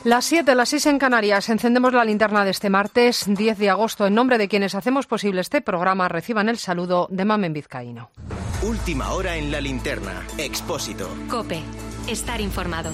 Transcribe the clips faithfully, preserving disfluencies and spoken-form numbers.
Las siete, las seis en Canarias. Encendemos la linterna de este martes, diez de agosto. En nombre de quienes hacemos posible este programa, reciban el saludo de Mamen Vizcaíno. Última hora en la linterna. Expósito. COPE. Estar informado.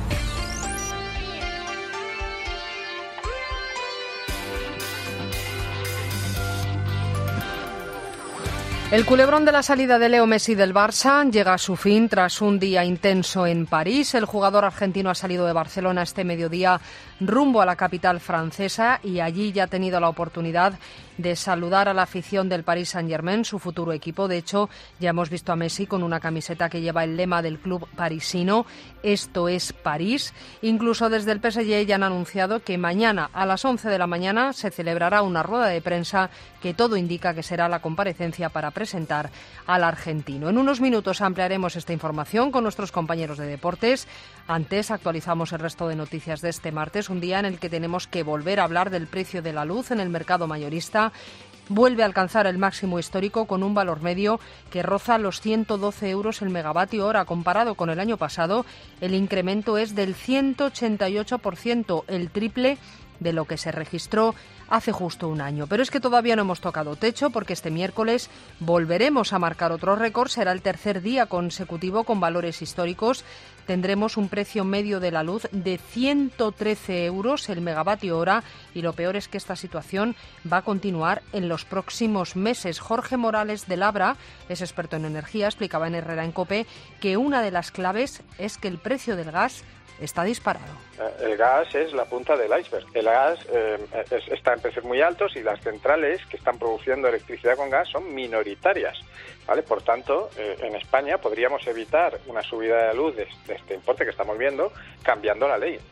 El culebrón de la salida de Leo Messi del Barça llega a su fin tras un día intenso en París. El jugador argentino ha salido de Barcelona este mediodía rumbo a la capital francesa y allí ya ha tenido la oportunidad de saludar a la afición del Paris Saint-Germain, su futuro equipo. De hecho, ya hemos visto a Messi con una camiseta que lleva el lema del club parisino, esto es París. Incluso desde el P S G ya han anunciado que mañana a las once de la mañana se celebrará una rueda de prensa que todo indica que será la comparecencia para presentar al argentino. En unos minutos ampliaremos esta información con nuestros compañeros de deportes. Antes actualizamos el resto de noticias de este martes, un día en el que tenemos que volver a hablar del precio de la luz en el mercado mayorista. Vuelve a alcanzar el máximo histórico con un valor medio que roza los ciento doce euros el megavatio hora. Comparado con el año pasado, el incremento es del ciento ochenta y ocho por ciento, el triple de lo que se registró hace justo un año. Pero es que todavía no hemos tocado techo porque este miércoles volveremos a marcar otro récord. Será el tercer día consecutivo con valores históricos. Tendremos un precio medio de la luz de ciento trece euros el megavatio hora y lo peor es que esta situación va a continuar en los próximos meses. Jorge Morales de Labra es experto en energía, explicaba en Herrera en COPE que una de las claves es que el precio del gas está disparado. El gas es la punta del iceberg. El gas eh, es, está en precios muy altos y las centrales que están produciendo electricidad con gas son minoritarias, ¿vale? Por tanto, eh, en España podríamos evitar una subida de la luz de, de este importe que estamos viendo cambiando la ley.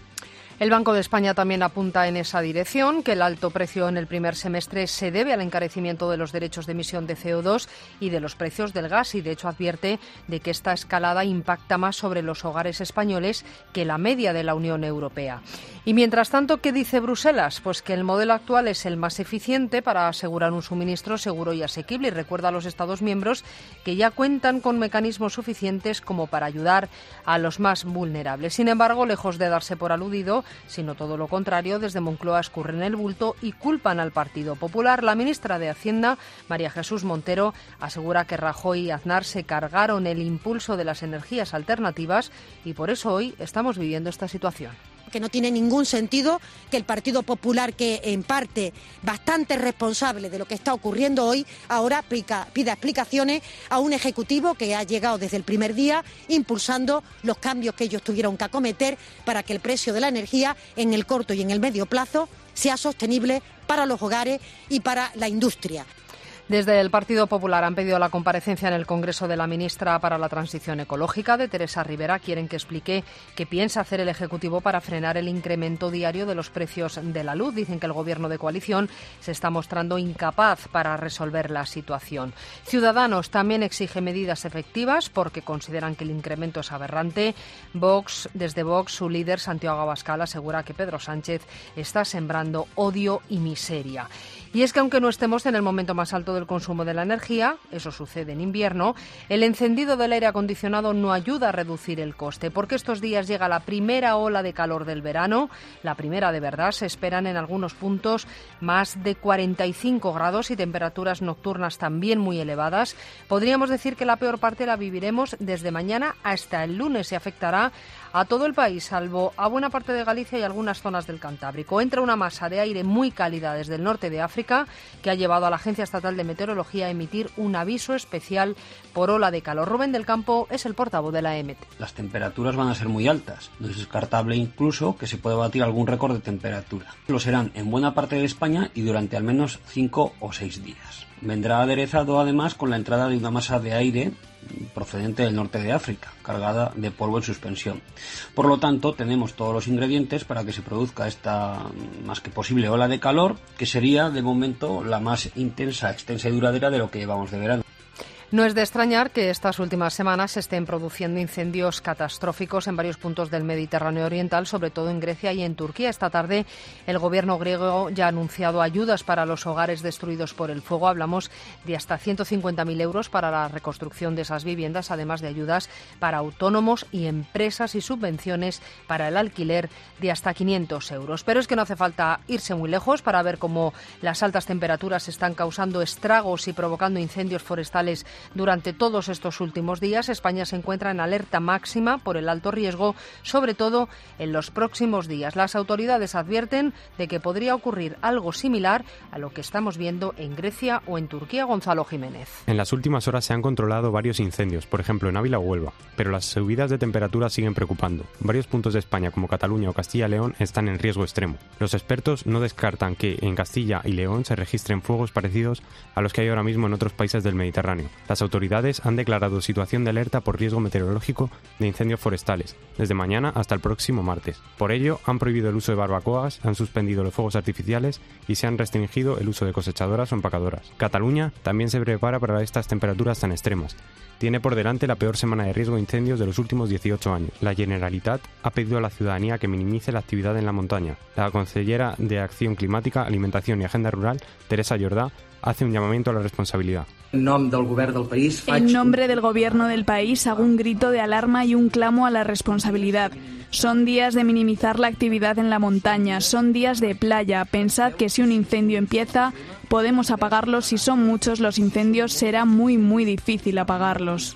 El Banco de España también apunta en esa dirección, que el alto precio en el primer semestre se debe al encarecimiento de los derechos de emisión de C O dos y de los precios del gas y, de hecho, advierte de que esta escalada impacta más sobre los hogares españoles que la media de la Unión Europea. Y, mientras tanto, ¿qué dice Bruselas? Pues que el modelo actual es el más eficiente para asegurar un suministro seguro y asequible y recuerda a los Estados miembros que ya cuentan con mecanismos suficientes como para ayudar a los más vulnerables. Sin embargo, lejos de darse por aludido, sino todo lo contrario, desde Moncloa escurren el bulto y culpan al Partido Popular. La ministra de Hacienda, María Jesús Montero, asegura que Rajoy y Aznar se cargaron el impulso de las energías alternativas y por eso hoy estamos viviendo esta situación. Que no tiene ningún sentido que el Partido Popular, que en parte bastante responsable de lo que está ocurriendo hoy, ahora pida, pida explicaciones a un Ejecutivo que ha llegado desde el primer día impulsando los cambios que ellos tuvieron que acometer para que el precio de la energía en el corto y en el medio plazo sea sostenible para los hogares y para la industria. Desde el Partido Popular han pedido la comparecencia en el Congreso de la ministra para la Transición Ecológica, de Teresa Rivera. Quieren que explique qué piensa hacer el Ejecutivo para frenar el incremento diario de los precios de la luz. Dicen que el Gobierno de coalición se está mostrando incapaz para resolver la situación. Ciudadanos también exige medidas efectivas porque consideran que el incremento es aberrante. Vox, desde Vox, su líder, Santiago Abascal, asegura que Pedro Sánchez está sembrando odio y miseria. Y es que aunque no estemos en el momento más alto del consumo de la energía, eso sucede en invierno, el encendido del aire acondicionado no ayuda a reducir el coste, porque estos días llega la primera ola de calor del verano, la primera de verdad. Se esperan en algunos puntos más de cuarenta y cinco grados y temperaturas nocturnas también muy elevadas. Podríamos decir que la peor parte la viviremos desde mañana hasta el lunes y afectará a todo el país, salvo a buena parte de Galicia y algunas zonas del Cantábrico. Entra una masa de aire muy cálida desde el norte de África que ha llevado a la Agencia Estatal de Meteorología a emitir un aviso especial por ola de calor. Rubén del Campo es el portavoz de la E M E T. Las temperaturas van a ser muy altas. No es descartable incluso que se pueda batir algún récord de temperatura. Lo serán en buena parte de España y durante al menos cinco o seis días. Vendrá aderezado además con la entrada de una masa de aire procedente del norte de África, cargada de polvo en suspensión. Por lo tanto, tenemos todos los ingredientes para que se produzca esta más que posible ola de calor, que sería de momento la más intensa, extensa y duradera de lo que llevamos de verano. No es de extrañar que estas últimas semanas se estén produciendo incendios catastróficos en varios puntos del Mediterráneo oriental, sobre todo en Grecia y en Turquía. Esta tarde el gobierno griego ya ha anunciado ayudas para los hogares destruidos por el fuego. Hablamos de hasta ciento cincuenta mil euros para la reconstrucción de esas viviendas, además de ayudas para autónomos y empresas y subvenciones para el alquiler de hasta quinientos euros. Pero es que no hace falta irse muy lejos para ver cómo las altas temperaturas están causando estragos y provocando incendios forestales durante todos estos últimos días. España se encuentra en alerta máxima por el alto riesgo, sobre todo en los próximos días. Las autoridades advierten de que podría ocurrir algo similar a lo que estamos viendo en Grecia o en Turquía. Gonzalo Jiménez. En las últimas horas se han controlado varios incendios, por ejemplo en Ávila o Huelva, pero las subidas de temperatura siguen preocupando. Varios puntos de España, como Cataluña o Castilla y León, están en riesgo extremo. Los expertos no descartan que en Castilla y León se registren fuegos parecidos a los que hay ahora mismo en otros países del Mediterráneo. Las autoridades han declarado situación de alerta por riesgo meteorológico de incendios forestales, desde mañana hasta el próximo martes. Por ello, han prohibido el uso de barbacoas, han suspendido los fuegos artificiales y se han restringido el uso de cosechadoras o empacadoras. Cataluña también se prepara para estas temperaturas tan extremas. Tiene por delante la peor semana de riesgo de incendios de los últimos dieciocho años. La Generalitat ha pedido a la ciudadanía que minimice la actividad en la montaña. La consellera de Acción Climática, Alimentación y Agenda Rural, Teresa Jordà, hace un llamamiento a la responsabilidad. En nombre del Gobierno del país hago un grito de alarma y un clamo a la responsabilidad. Son días de minimizar la actividad en la montaña, son días de playa. Pensad que si un incendio empieza, podemos apagarlos. Si son muchos los incendios, será muy, muy difícil apagarlos.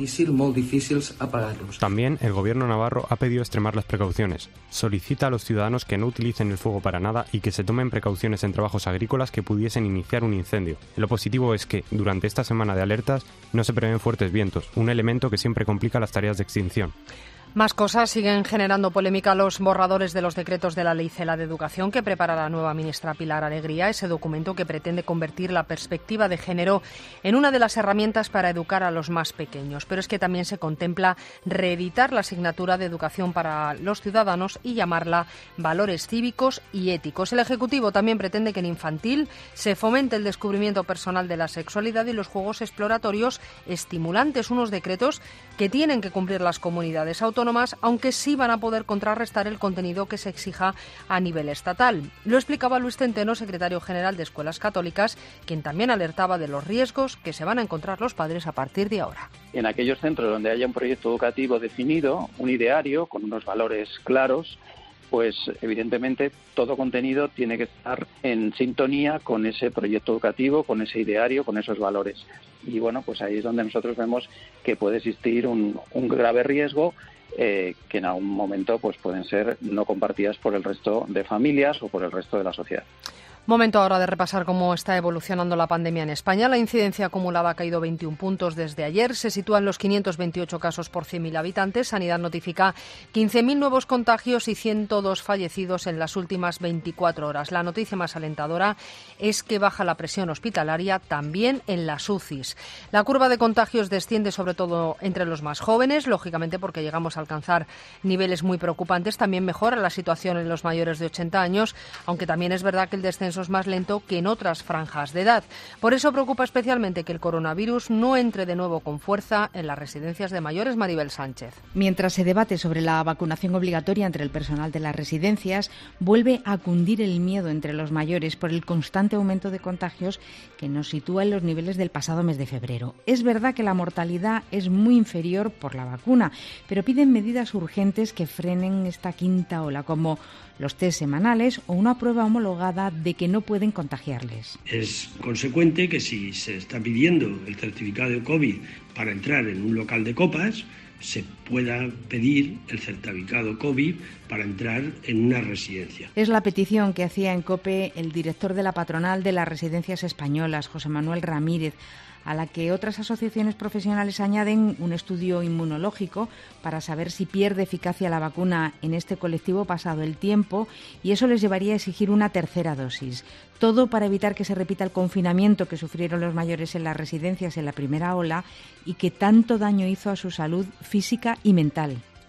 También el Gobierno navarro ha pedido extremar las precauciones. Solicita a los ciudadanos que no utilicen el fuego para nada y que se tomen precauciones en trabajos agrícolas que pudiesen iniciar un incendio. Lo positivo es que, durante esta semana de alertas, no se prevén fuertes vientos, un elemento que siempre complica las tareas de extinción. Más cosas. Siguen generando polémica los borradores de los decretos de la Ley Celaá de Educación que prepara la nueva ministra Pilar Alegría, ese documento que pretende convertir la perspectiva de género en una de las herramientas para educar a los más pequeños. Pero es que también se contempla reeditar la asignatura de Educación para los ciudadanos y llamarla Valores Cívicos y Éticos. El Ejecutivo también pretende que en infantil se fomente el descubrimiento personal de la sexualidad y los juegos exploratorios estimulantes, unos decretos que tienen que cumplir las comunidades autónomas, aunque sí van a poder contrarrestar el contenido que se exija a nivel estatal. Lo explicaba Luis Centeno, secretario general de Escuelas Católicas, quien también alertaba de los riesgos que se van a encontrar los padres a partir de ahora. En aquellos centros donde haya un proyecto educativo definido, un ideario con unos valores claros, pues evidentemente todo contenido tiene que estar en sintonía con ese proyecto educativo, con ese ideario, con esos valores. Y bueno, pues ahí es donde nosotros vemos que puede existir un, un grave riesgo eh, que en algún momento pues pueden ser no compartidas por el resto de familias o por el resto de la sociedad. Momento ahora de repasar cómo está evolucionando la pandemia en España. La incidencia acumulada ha caído veintiún puntos desde ayer. Se sitúa en los quinientos veintiocho casos por cien mil habitantes. Sanidad notifica quince mil nuevos contagios y ciento dos fallecidos en las últimas veinticuatro horas. La noticia más alentadora es que baja la presión hospitalaria también en las U C Is. La curva de contagios desciende sobre todo entre los más jóvenes, lógicamente porque llegamos a alcanzar niveles muy preocupantes. También mejora la situación en los mayores de ochenta años, aunque también es verdad que el descenso es más lento que en otras franjas de edad. Por eso preocupa especialmente que el coronavirus no entre de nuevo con fuerza en las residencias de mayores. Maribel Sánchez. Mientras se debate sobre la vacunación obligatoria entre el personal de las residencias, vuelve a cundir el miedo entre los mayores por el constante aumento de contagios que nos sitúa en los niveles del pasado mes de febrero. Es verdad que la mortalidad es muy inferior por la vacuna, pero piden medidas urgentes que frenen esta quinta ola, como los test semanales o una prueba homologada de que no pueden contagiarles. Es consecuente que si se está pidiendo el certificado de COVID para entrar en un local de copas, se pueda pedir el certificado COVID para entrar en una residencia. Es la petición que hacía en COPE el director de la patronal de las residencias españolas, José Manuel Ramírez, a la que otras asociaciones profesionales añaden un estudio inmunológico para saber si pierde eficacia la vacuna en este colectivo pasado el tiempo, y eso les llevaría a exigir una tercera dosis. Todo para evitar que se repita el confinamiento que sufrieron los mayores en las residencias en la primera ola y que tanto daño hizo a su salud física y mental.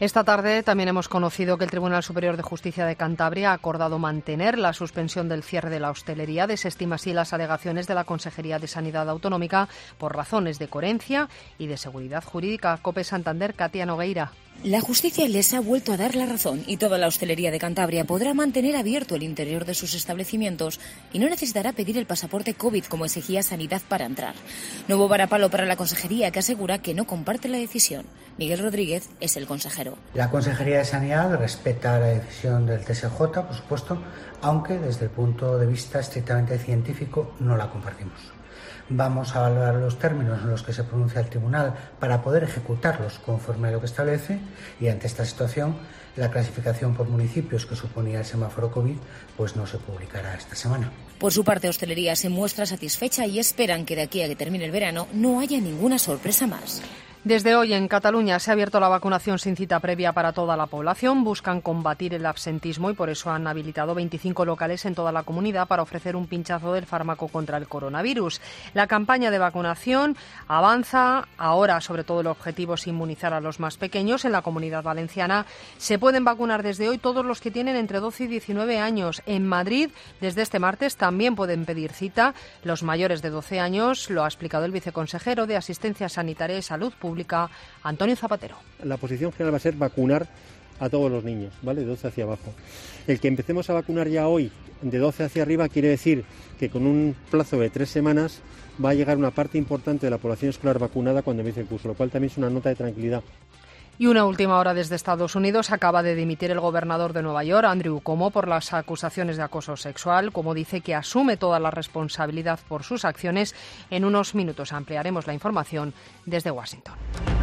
Esta tarde también hemos conocido que el Tribunal Superior de Justicia de Cantabria ha acordado mantener la suspensión del cierre de la hostelería. Desestima así las alegaciones de la Consejería de Sanidad Autonómica por razones de coherencia y de seguridad jurídica. COPE Santander, Katia Nogueira. La justicia les ha vuelto a dar la razón y toda la hostelería de Cantabria podrá mantener abierto el interior de sus establecimientos y no necesitará pedir el pasaporte COVID como exigía Sanidad para entrar. Nuevo varapalo para la Consejería, que asegura que no comparte la decisión. Miguel Rodríguez es el consejero. La Consejería de Sanidad respeta la decisión del T S J, por supuesto, aunque desde el punto de vista estrictamente científico no la compartimos. Vamos a valorar los términos en los que se pronuncia el tribunal para poder ejecutarlos conforme a lo que establece, y ante esta situación la clasificación por municipios que suponía el semáforo COVID pues no se publicará esta semana. Por su parte, Hostelería se muestra satisfecha y esperan que de aquí a que termine el verano no haya ninguna sorpresa más. Desde hoy en Cataluña se ha abierto la vacunación sin cita previa para toda la población. Buscan combatir el absentismo y por eso han habilitado veinticinco locales en toda la comunidad para ofrecer un pinchazo del fármaco contra el coronavirus. La campaña de vacunación avanza. Ahora, sobre todo, el objetivo es inmunizar a los más pequeños. En la Comunidad Valenciana se pueden vacunar desde hoy todos los que tienen entre doce y diecinueve años. En Madrid, desde este martes, también pueden pedir cita los mayores de doce años. Lo ha explicado el viceconsejero de Asistencia Sanitaria y Salud Pública, Antonio Zapatero. La posición general va a ser vacunar a todos los niños, ¿vale? De doce hacia abajo. El que empecemos a vacunar ya hoy de doce hacia arriba quiere decir que con un plazo de tres semanas va a llegar una parte importante de la población escolar vacunada cuando empiece el curso, lo cual también es una nota de tranquilidad. Y una última hora desde Estados Unidos. Acaba de dimitir el gobernador de Nueva York, Andrew Cuomo, por las acusaciones de acoso sexual. Como dice que asume toda la responsabilidad por sus acciones. En unos minutos ampliaremos la información desde Washington.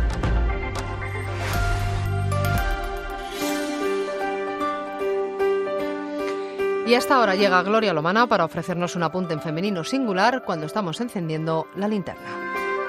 Y hasta ahora llega Gloria Lomana para ofrecernos un apunte en femenino singular cuando estamos encendiendo la linterna.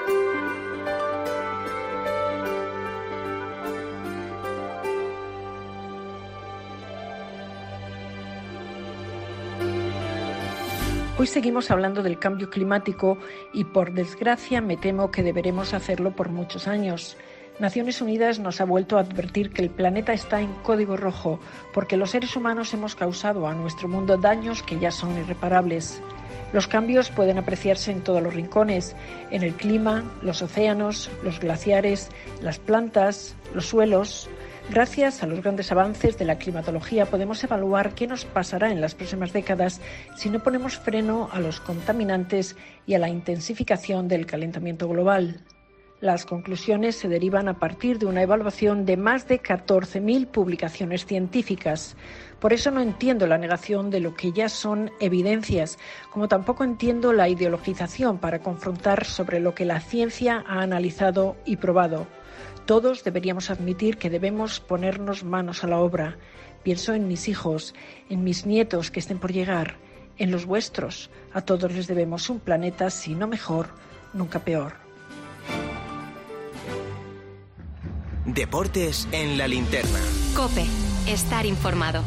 Hoy seguimos hablando del cambio climático y, por desgracia, me temo que deberemos hacerlo por muchos años. Naciones Unidas nos ha vuelto a advertir que el planeta está en código rojo porque los seres humanos hemos causado a nuestro mundo daños que ya son irreparables. Los cambios pueden apreciarse en todos los rincones, en el clima, los océanos, los glaciares, las plantas, los suelos. Gracias a los grandes avances de la climatología podemos evaluar qué nos pasará en las próximas décadas si no ponemos freno a los contaminantes y a la intensificación del calentamiento global. Las conclusiones se derivan a partir de una evaluación de más de catorce mil publicaciones científicas. Por eso no entiendo la negación de lo que ya son evidencias, como tampoco entiendo la ideologización para confrontar sobre lo que la ciencia ha analizado y probado. Todos deberíamos admitir que debemos ponernos manos a la obra. Pienso en mis hijos, en mis nietos que estén por llegar, en los vuestros. A todos les debemos un planeta, si no mejor, nunca peor. Deportes en la linterna. COPE. Estar informado.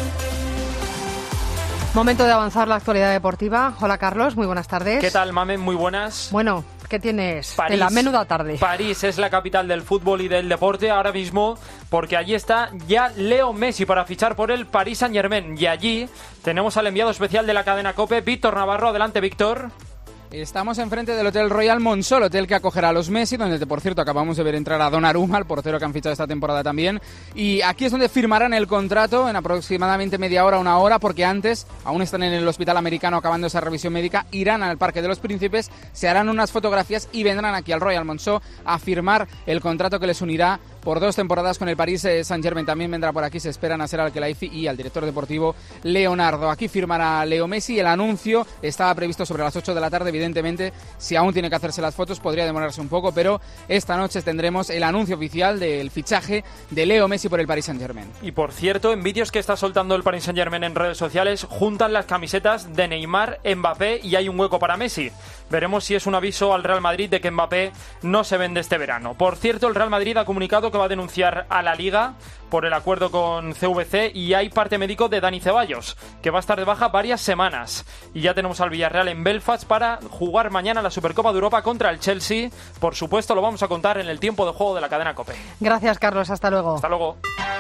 Momento de avanzar la actualidad deportiva. Hola, Carlos, muy buenas tardes. ¿Qué tal, Mamen? Muy buenas. Bueno, ¿qué tienes? París, de la menuda tarde. París es la capital del fútbol y del deporte ahora mismo, porque allí está ya Leo Messi para fichar por el Paris Saint-Germain. Y allí tenemos al enviado especial de la cadena COPE, Víctor Navarro. Adelante, Víctor. Estamos enfrente del Hotel Royal Montsol, hotel que acogerá a los Messi, donde, por cierto, acabamos de ver entrar a Donnarumma, el portero que han fichado esta temporada también. Y aquí es donde firmarán el contrato en aproximadamente media hora, una hora, porque antes, aún están en el Hospital Americano acabando esa revisión médica, irán al Parque de los Príncipes, se harán unas fotografías y vendrán aquí al Royal Montsol a firmar el contrato que les unirá por dos temporadas con el Paris Saint-Germain. También vendrá por aquí, se espera, Nasser Al-Khelaifi y al director deportivo Leonardo. Aquí firmará Leo Messi. El anuncio estaba previsto sobre las ocho de la tarde. Evidentemente, si aún tiene que hacerse las fotos, podría demorarse un poco, pero esta noche tendremos el anuncio oficial del fichaje de Leo Messi por el Paris Saint-Germain. Y por cierto, en vídeos que está soltando el Paris Saint-Germain en redes sociales, juntan las camisetas de Neymar, Mbappé y hay un hueco para Messi. Veremos si es un aviso al Real Madrid de que Mbappé no se vende este verano. Por cierto, el Real Madrid ha comunicado comunicado que va a denunciar a la Liga por el acuerdo con C V C y hay parte médico de Dani Ceballos, que va a estar de baja varias semanas. Y ya tenemos al Villarreal en Belfast para jugar mañana la Supercopa de Europa contra el Chelsea. Por supuesto, lo vamos a contar en el tiempo de juego de la cadena COPE. Gracias, Carlos. Hasta luego. Hasta luego.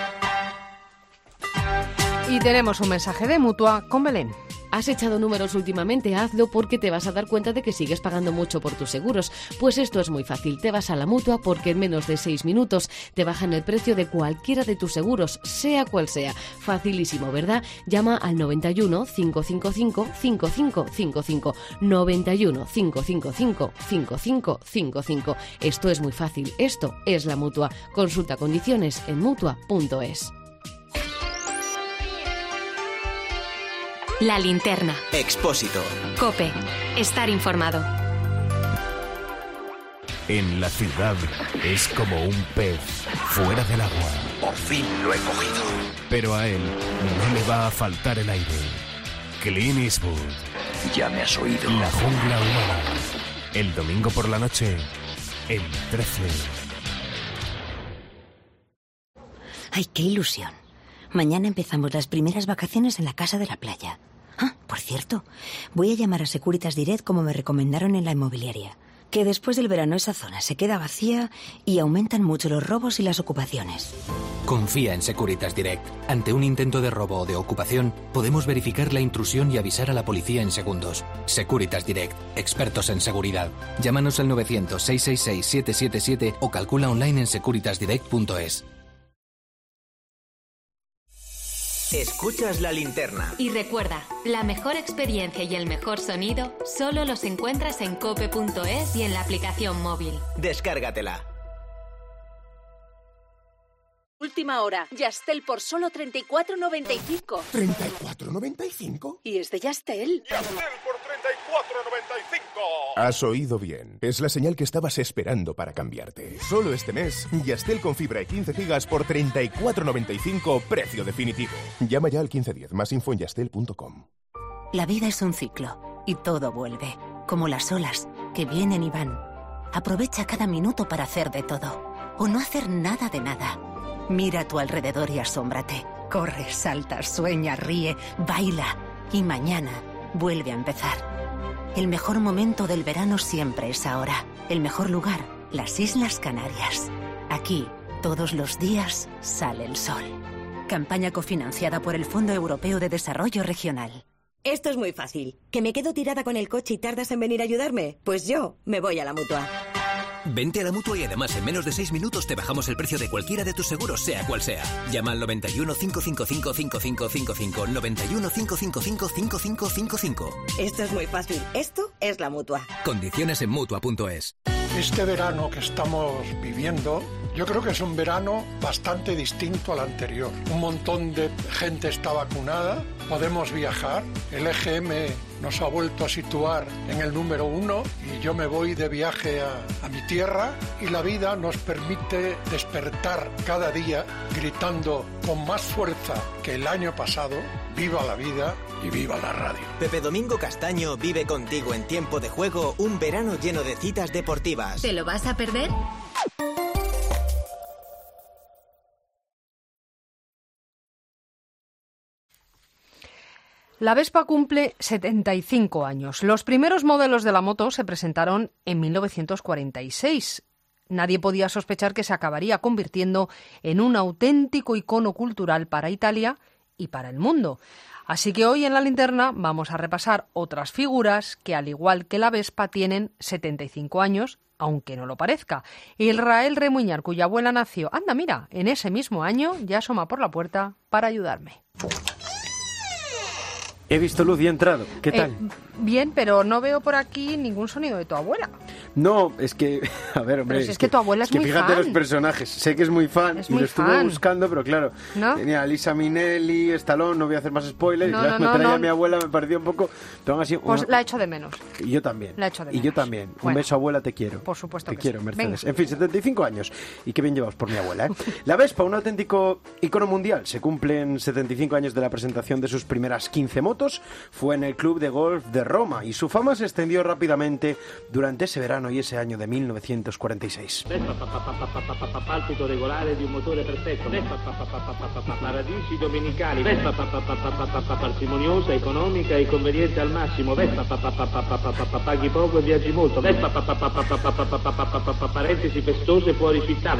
Y tenemos un mensaje de Mutua con Belén. ¿Has echado números últimamente? Hazlo porque te vas a dar cuenta de que sigues pagando mucho por tus seguros. Pues esto es muy fácil. Te vas a la Mutua porque en menos de seis minutos te bajan el precio de cualquiera de tus seguros, sea cual sea. Facilísimo, ¿verdad? Llama al noventa y uno, cinco cinco cinco, cinco cinco cinco cinco. noventa y uno, cinco cinco cinco, cinco cinco cinco cinco. Esto es muy fácil. Esto es la Mutua. Consulta condiciones en mutua punto es. La linterna. Expósito. COPE. Estar informado. En la ciudad es como un pez fuera del agua. Por fin lo he cogido. Pero a él no le va a faltar el aire. Clint Eastwood. Ya me has oído. La jungla humana. El domingo por la noche en trece. ¡Ay, qué ilusión! Mañana empezamos las primeras vacaciones en la casa de la playa. Ah, por cierto, voy a llamar a Securitas Direct como me recomendaron en la inmobiliaria. Que después del verano esa zona se queda vacía y aumentan mucho los robos y las ocupaciones. Confía en Securitas Direct. Ante un intento de robo o de ocupación, podemos verificar la intrusión y avisar a la policía en segundos. Securitas Direct, expertos en seguridad. Llámanos al novecientos, seiscientos sesenta y seis, setecientos setenta y siete o calcula online en securitas direct punto es. Escuchas la linterna. Y recuerda, la mejor experiencia y el mejor sonido solo los encuentras en cope punto es y en la aplicación móvil. Descárgatela. Última hora. Yastel por solo treinta y cuatro noventa y cinco. ¿treinta y cuatro noventa y cinco? Y es de Yastel. Yastel por treinta y cuatro noventa y cinco. Has oído bien. Es la señal que estabas esperando para cambiarte. Solo este mes, Yastel con fibra y quince gigas por treinta y cuatro noventa y cinco, precio definitivo. Llama ya al quince diez. Más info en yastel punto com. La vida es un ciclo y todo vuelve, como las olas que vienen y van. Aprovecha cada minuto para hacer de todo o no hacer nada de nada. Mira a tu alrededor y asómbrate. Corre, salta, sueña, ríe, baila. Y mañana vuelve a empezar. El mejor momento del verano siempre es ahora. El mejor lugar, las Islas Canarias. Aquí, todos los días, sale el sol. Campaña cofinanciada por el Fondo Europeo de Desarrollo Regional. Esto es muy fácil. ¿Que me quedo tirada con el coche y tardas en venir a ayudarme? Pues yo me voy a la Mutua. Vente a la Mutua y además en menos de seis minutos te bajamos el precio de cualquiera de tus seguros, sea cual sea. Llama al noventa y uno, cinco cinco cinco, cinco cinco cinco cinco, noventa y uno, cinco cinco cinco, cinco cinco cinco cinco. Esto es muy fácil. Esto es la Mutua. Condiciones en mutua punto es. Este verano que estamos viviendo, yo creo que es un verano bastante distinto al anterior. Un montón de gente está vacunada, podemos viajar, el E G M nos ha vuelto a situar en el número uno y yo me voy de viaje a, a mi tierra y la vida nos permite despertar cada día gritando con más fuerza que el año pasado, viva la vida y viva la radio. Pepe Domingo Castaño vive contigo en tiempo de juego un verano lleno de citas deportivas. ¿Te lo vas a perder? La Vespa cumple setenta y cinco años. Los primeros modelos de la moto se presentaron en mil novecientos cuarenta y seis. Nadie podía sospechar que se acabaría convirtiendo en un auténtico icono cultural para Italia y para el mundo. Así que hoy en la linterna vamos a repasar otras figuras que, al igual que la Vespa, tienen setenta y cinco años, aunque no lo parezca. Israel Remuñar, cuya abuela nació, anda mira, en ese mismo año, ya asoma por la puerta para ayudarme. He visto luz y he entrado. ¿Qué tal? Eh, bien, pero no veo por aquí ningún sonido de tu abuela. No, es que... A ver, hombre... Pero si es, es que, que tu abuela es, es que muy fíjate fan. los personajes. Sé que es muy fan es y muy lo estuve fan. buscando, pero claro, ¿no? Tenía a Lisa Minnelli, Stallone, no voy a hacer más spoilers. No, y claro, no, me traía no. a mi abuela, me pareció un poco... Pero aún así, pues una... la echo de menos. Y yo también. La echo de menos. Y yo también. Bueno. Un beso, abuela, te quiero. Por supuesto Te que quiero, sí. Mercedes. Venga. En fin, setenta y cinco años. Y qué bien llevados por mi abuela, ¿eh? La Vespa, un auténtico icono mundial. Se cumplen setenta y cinco años de la presentación de sus primeras quince motos. motos fue en el Club de Golf de Roma y su fama se extendió rápidamente durante ese verano y ese año de mil novecientos cuarenta y seis. Palpito regolare di un motore perfetto. Paradisi domenicali. Parsimoniosa, economica e conveniente al massimo. Paghi poco e viaggi molto. Parentesi festose fuori città.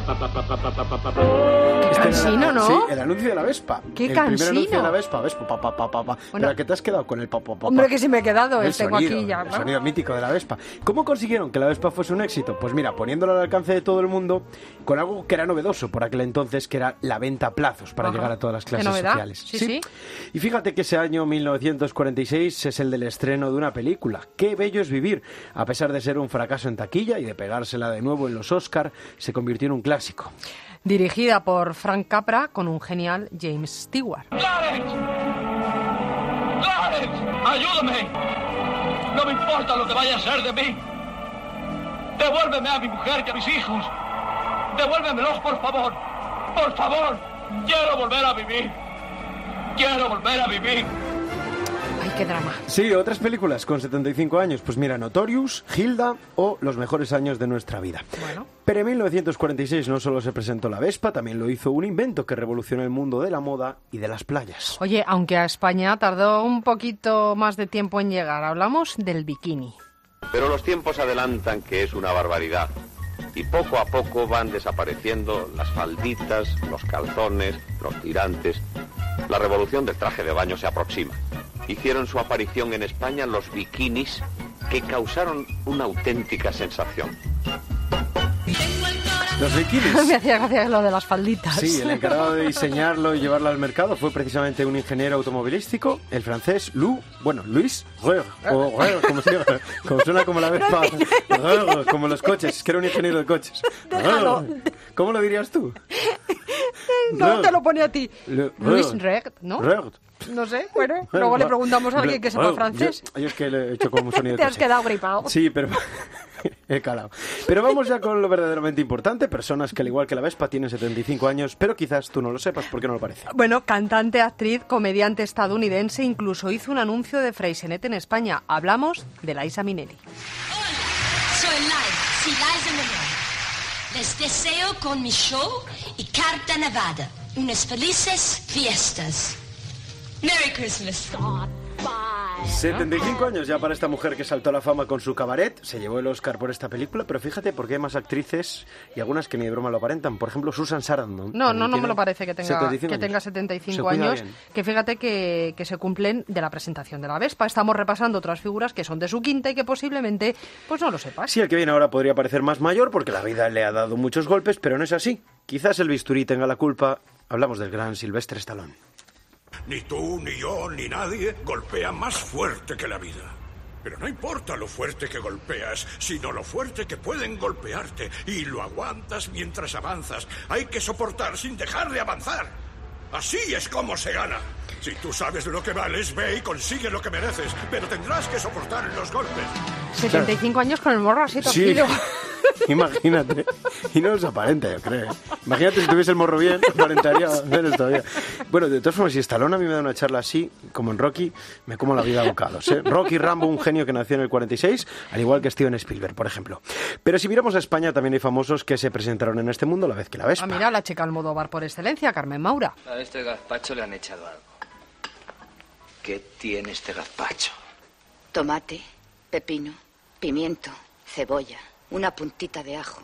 Qué cansino, ¿no? Sí, el anuncio de la Vespa. Qué el cansino. primer anuncio de la Vespa, Vespa, pa, pa, pa, pa, pa. Bueno, ¿Pero qué te has quedado con el pa, pa, pa, pa? Hombre, que sí me he quedado, el tengo sonido, aquí ya. el sonido mítico de la Vespa. ¿Cómo consiguieron que la Vespa fuese un éxito? Pues mira, poniéndola al alcance de todo el mundo con algo que era novedoso por aquel entonces, que era la venta a plazos para Ajá. llegar a todas las clases ¿Qué novedad? sociales. Sí, sí. Y fíjate que ese año mil novecientos cuarenta y seis es el del estreno de una película. Qué bello es vivir. A pesar de ser un fracaso en taquilla y de pegársela de nuevo en los Oscar, se convirtió en un clásico. Dirigida por Frank Capra con un genial James Stewart. ¡Clarence! ¡Clarence! ¡Ayúdame! No me importa lo que vaya a ser de mí. Devuélveme a mi mujer y a mis hijos. Devuélvemelos, por favor. Por favor. Quiero volver a vivir. Quiero volver a vivir. Ay, qué drama. Sí, otras películas con setenta y cinco años, pues mira, Notorious, Hilda o Los mejores años de nuestra vida. Bueno. Pero en mil novecientos cuarenta y seis no solo se presentó la Vespa, también lo hizo un invento que revolucionó el mundo de la moda y de las playas. Oye, aunque a España tardó un poquito más de tiempo en llegar, hablamos del bikini. Pero los tiempos adelantan que es una barbaridad. Y poco a poco van desapareciendo las falditas, los calzones, los tirantes. La revolución del traje de baño se aproxima. Hicieron su aparición en España los bikinis, que causaron una auténtica sensación. Los bikinis. Me hacía gracia lo de las falditas. Sí, el encargado de diseñarlo y llevarlo al mercado fue precisamente un ingeniero automovilístico, el francés Lou, bueno, Luis Reur, o Reur, como, se llama, como suena como la Vespa, Reur, como los coches, que era un ingeniero de coches. Déjalo. Reur. ¿Cómo lo dirías tú? No, Reur. te lo pone a ti. Le- Luis Reur. Reg, ¿no? Reur. No sé, bueno, luego le preguntamos a alguien que sepa francés. Yo, yo es que le he hecho como un sonido de Te has coche. quedado gripado. Sí, pero he calado. Pero vamos ya con lo verdaderamente importante. Personas que al igual que la Vespa tienen setenta y cinco años, pero quizás tú no lo sepas porque no lo parece. Bueno, cantante, actriz, comediante estadounidense, incluso hizo un anuncio de Freixenet en España. Hablamos de Liza Minnelli. Soy Liza, sí, Liza Minnelli. Les deseo con mi show y carta nevada unas felices fiestas. Merry Christmas. setenta y cinco años ya para esta mujer que saltó a la fama con su cabaret. Se llevó el Oscar por esta película, pero fíjate porque hay más actrices y algunas que ni de broma lo aparentan. Por ejemplo, Susan Sarandon. No, no, no me lo parece que tenga setenta y cinco que tenga años. setenta y Se cinco cuida años. bien. Que fíjate que, que se cumplen de la presentación de la Vespa. Estamos repasando otras figuras que son de su quinta y que posiblemente pues no lo sepas. Sí, el que viene ahora podría parecer más mayor porque la vida le ha dado muchos golpes, pero no es así. Quizás el bisturí tenga la culpa. Hablamos del gran Sylvester Stallone. Ni tú, ni yo, ni nadie golpea más fuerte que la vida. Pero no importa lo fuerte que golpeas, sino lo fuerte que pueden golpearte. Y lo aguantas mientras avanzas. Hay que soportar sin dejar de avanzar. Así es como se gana. Si tú sabes lo que vales, ve y consigue lo que mereces. Pero tendrás que soportar los golpes. setenta y cinco años con el morro así Sí. torcido. Imagínate. Y no es aparenta, yo creo. Imagínate si tuviese el morro bien, aparentaría menos todavía. Bueno, de todas formas, si Stallone a mí me da una charla así, como en Rocky, me como la vida a bocados, ¿eh? Rocky Rambo, un genio que nació en el cuarenta y seis, al igual que Steven Spielberg, por ejemplo. Pero si miramos a España, también hay famosos que se presentaron en este mundo a la vez que la Vespa. Ah, mira, la chica Almodóvar por excelencia, Carmen Maura. A este gazpacho le han echado algo. ¿Qué tiene este gazpacho? Tomate, pepino, pimiento, cebolla, una puntita de ajo,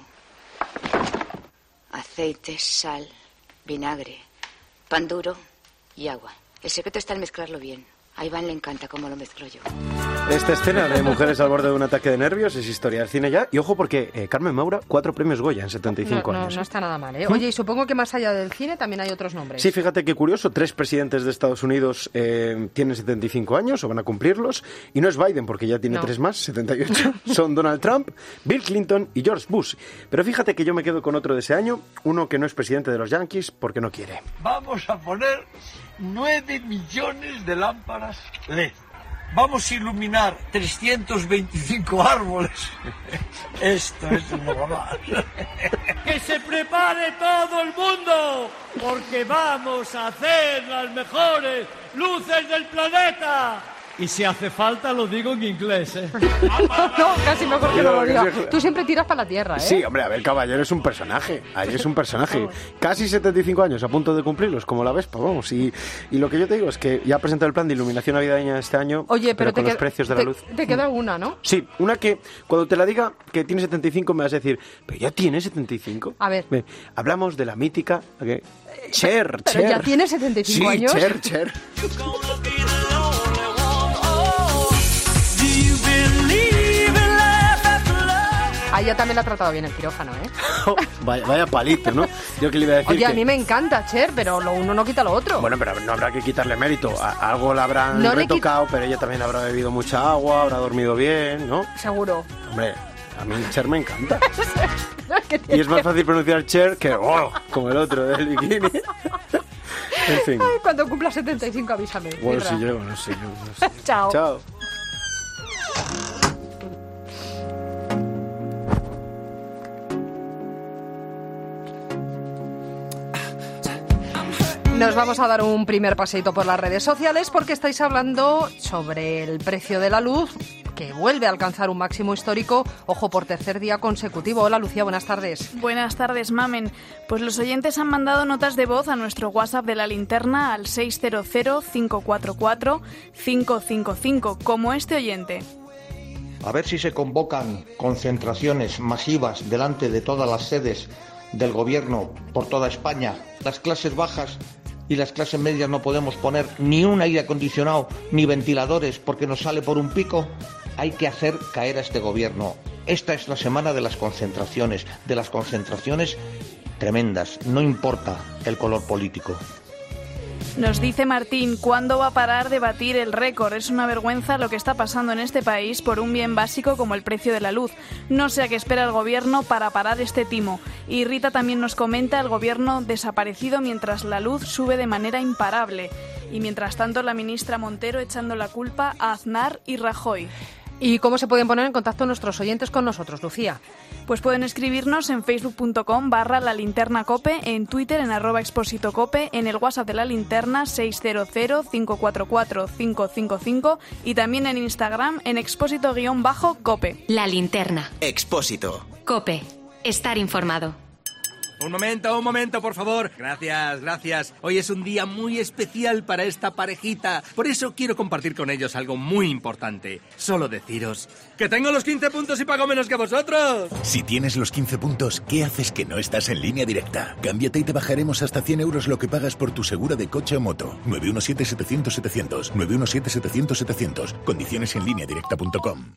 aceite, sal, vinagre, pan duro y agua. El secreto está en mezclarlo bien. A Iván le encanta cómo lo mezclo yo. Esta escena de mujeres al borde de un ataque de nervios es historia del cine ya. Y ojo porque eh, Carmen Maura, cuatro premios Goya en setenta y cinco no, no, años. no está nada mal, ¿eh? ¿Mm? Oye, y supongo que más allá del cine también hay otros nombres. Sí, fíjate qué curioso, tres presidentes de Estados Unidos eh, tienen setenta y cinco años o van a cumplirlos, y no es Biden porque ya tiene No. tres más, setenta y ocho, son Donald Trump, Bill Clinton y George Bush. Pero fíjate que yo me quedo con otro de ese año, uno que no es presidente de los Yankees porque no quiere. Vamos a poner nueve millones de lámparas L E D. vamos a iluminar trescientos veinticinco árboles. Esto es una mamada. ¡Que se prepare todo el mundo! Porque vamos a hacer las mejores luces del planeta. Y si hace falta lo digo en inglés, ¿eh? No, casi mejor que no lo diga. Tú siempre tiras para la tierra, ¿eh? Sí, hombre, a ver, Caballero es un personaje. Ahí es un personaje. Casi setenta y cinco años, a punto de cumplirlos, como la Vespa, vamos. Y, y lo que yo te digo es que ya ha presentado el plan de iluminación navideña este año. Oye, pero, pero con te los precios de la te, luz. Te queda una, ¿no? Sí, una que cuando te la diga que tiene setenta y cinco me vas a decir, ¿pero ya tiene setenta y cinco? A ver. Bien, hablamos de la mítica... ¿okay? Cher, ¿Pero Cher. ya tiene setenta y cinco sí, años? Cher, Cher. A ella también la ha tratado bien el quirófano, ¿eh? Oh, vaya, vaya palito, ¿no? Yo que le iba a decir Oye, que... a mí me encanta Cher, pero lo uno no quita lo otro. Bueno, pero no habrá que quitarle mérito. A- algo la habrán No le retocado, pero ella también habrá bebido mucha agua, habrá dormido bien, ¿no? Seguro. Hombre, a mí Cher me encanta. Y es más fácil pronunciar Cher que oh, como el otro del bikini. En fin. Ay, cuando cumpla setenta y cinco avísame. Bueno, Birra. si llego, no sé. No sé. Chao. Chao. Nos vamos a dar un primer paseito por las redes sociales porque estáis hablando sobre el precio de la luz que vuelve a alcanzar un máximo histórico, ojo, por tercer día consecutivo. Hola, Lucía, buenas tardes. Buenas tardes, Mamen. Pues los oyentes han mandado notas de voz a nuestro WhatsApp de la linterna al seis cero cero, cinco cuatro cuatro, cinco cinco cinco, como este oyente. A ver si se convocan concentraciones masivas delante de todas las sedes del gobierno por toda España. Las clases bajas y las clases medias no podemos poner ni un aire acondicionado ni ventiladores porque nos sale por un pico. Hay que hacer caer a este gobierno. Esta es la semana de las concentraciones, de las concentraciones tremendas. No importa el color político. Nos dice Martín, ¿cuándo va a parar de batir el récord? Es una vergüenza lo que está pasando en este país por un bien básico como el precio de la luz. No sé a qué espera el gobierno para parar este timo. Y Rita también nos comenta el gobierno desaparecido mientras la luz sube de manera imparable. Y mientras tanto la ministra Montero echando la culpa a Aznar y Rajoy. ¿Y cómo se pueden poner en contacto nuestros oyentes con nosotros, Lucía? Pues pueden escribirnos en facebook.com barra la linterna cope, en Twitter en arroba expósito cope, en el WhatsApp de la linterna seis cero cero, cinco cuatro cuatro, cinco cinco cinco y también en Instagram en expósito-cope. La linterna. Expósito. Cope. Estar informado. Un momento, un momento, por favor. Gracias, gracias. Hoy es un día muy especial para esta parejita. Por eso quiero compartir con ellos algo muy importante. Solo deciros que tengo los quince puntos y pago menos que vosotros. Si tienes los quince puntos, ¿qué haces que no estás en Línea Directa? Cámbiate y te bajaremos hasta cien euros lo que pagas por tu seguro de coche o moto. nueve uno siete, setecientos, setecientos. nueve uno siete, setecientos, setecientos. Condiciones en línea directa punto com.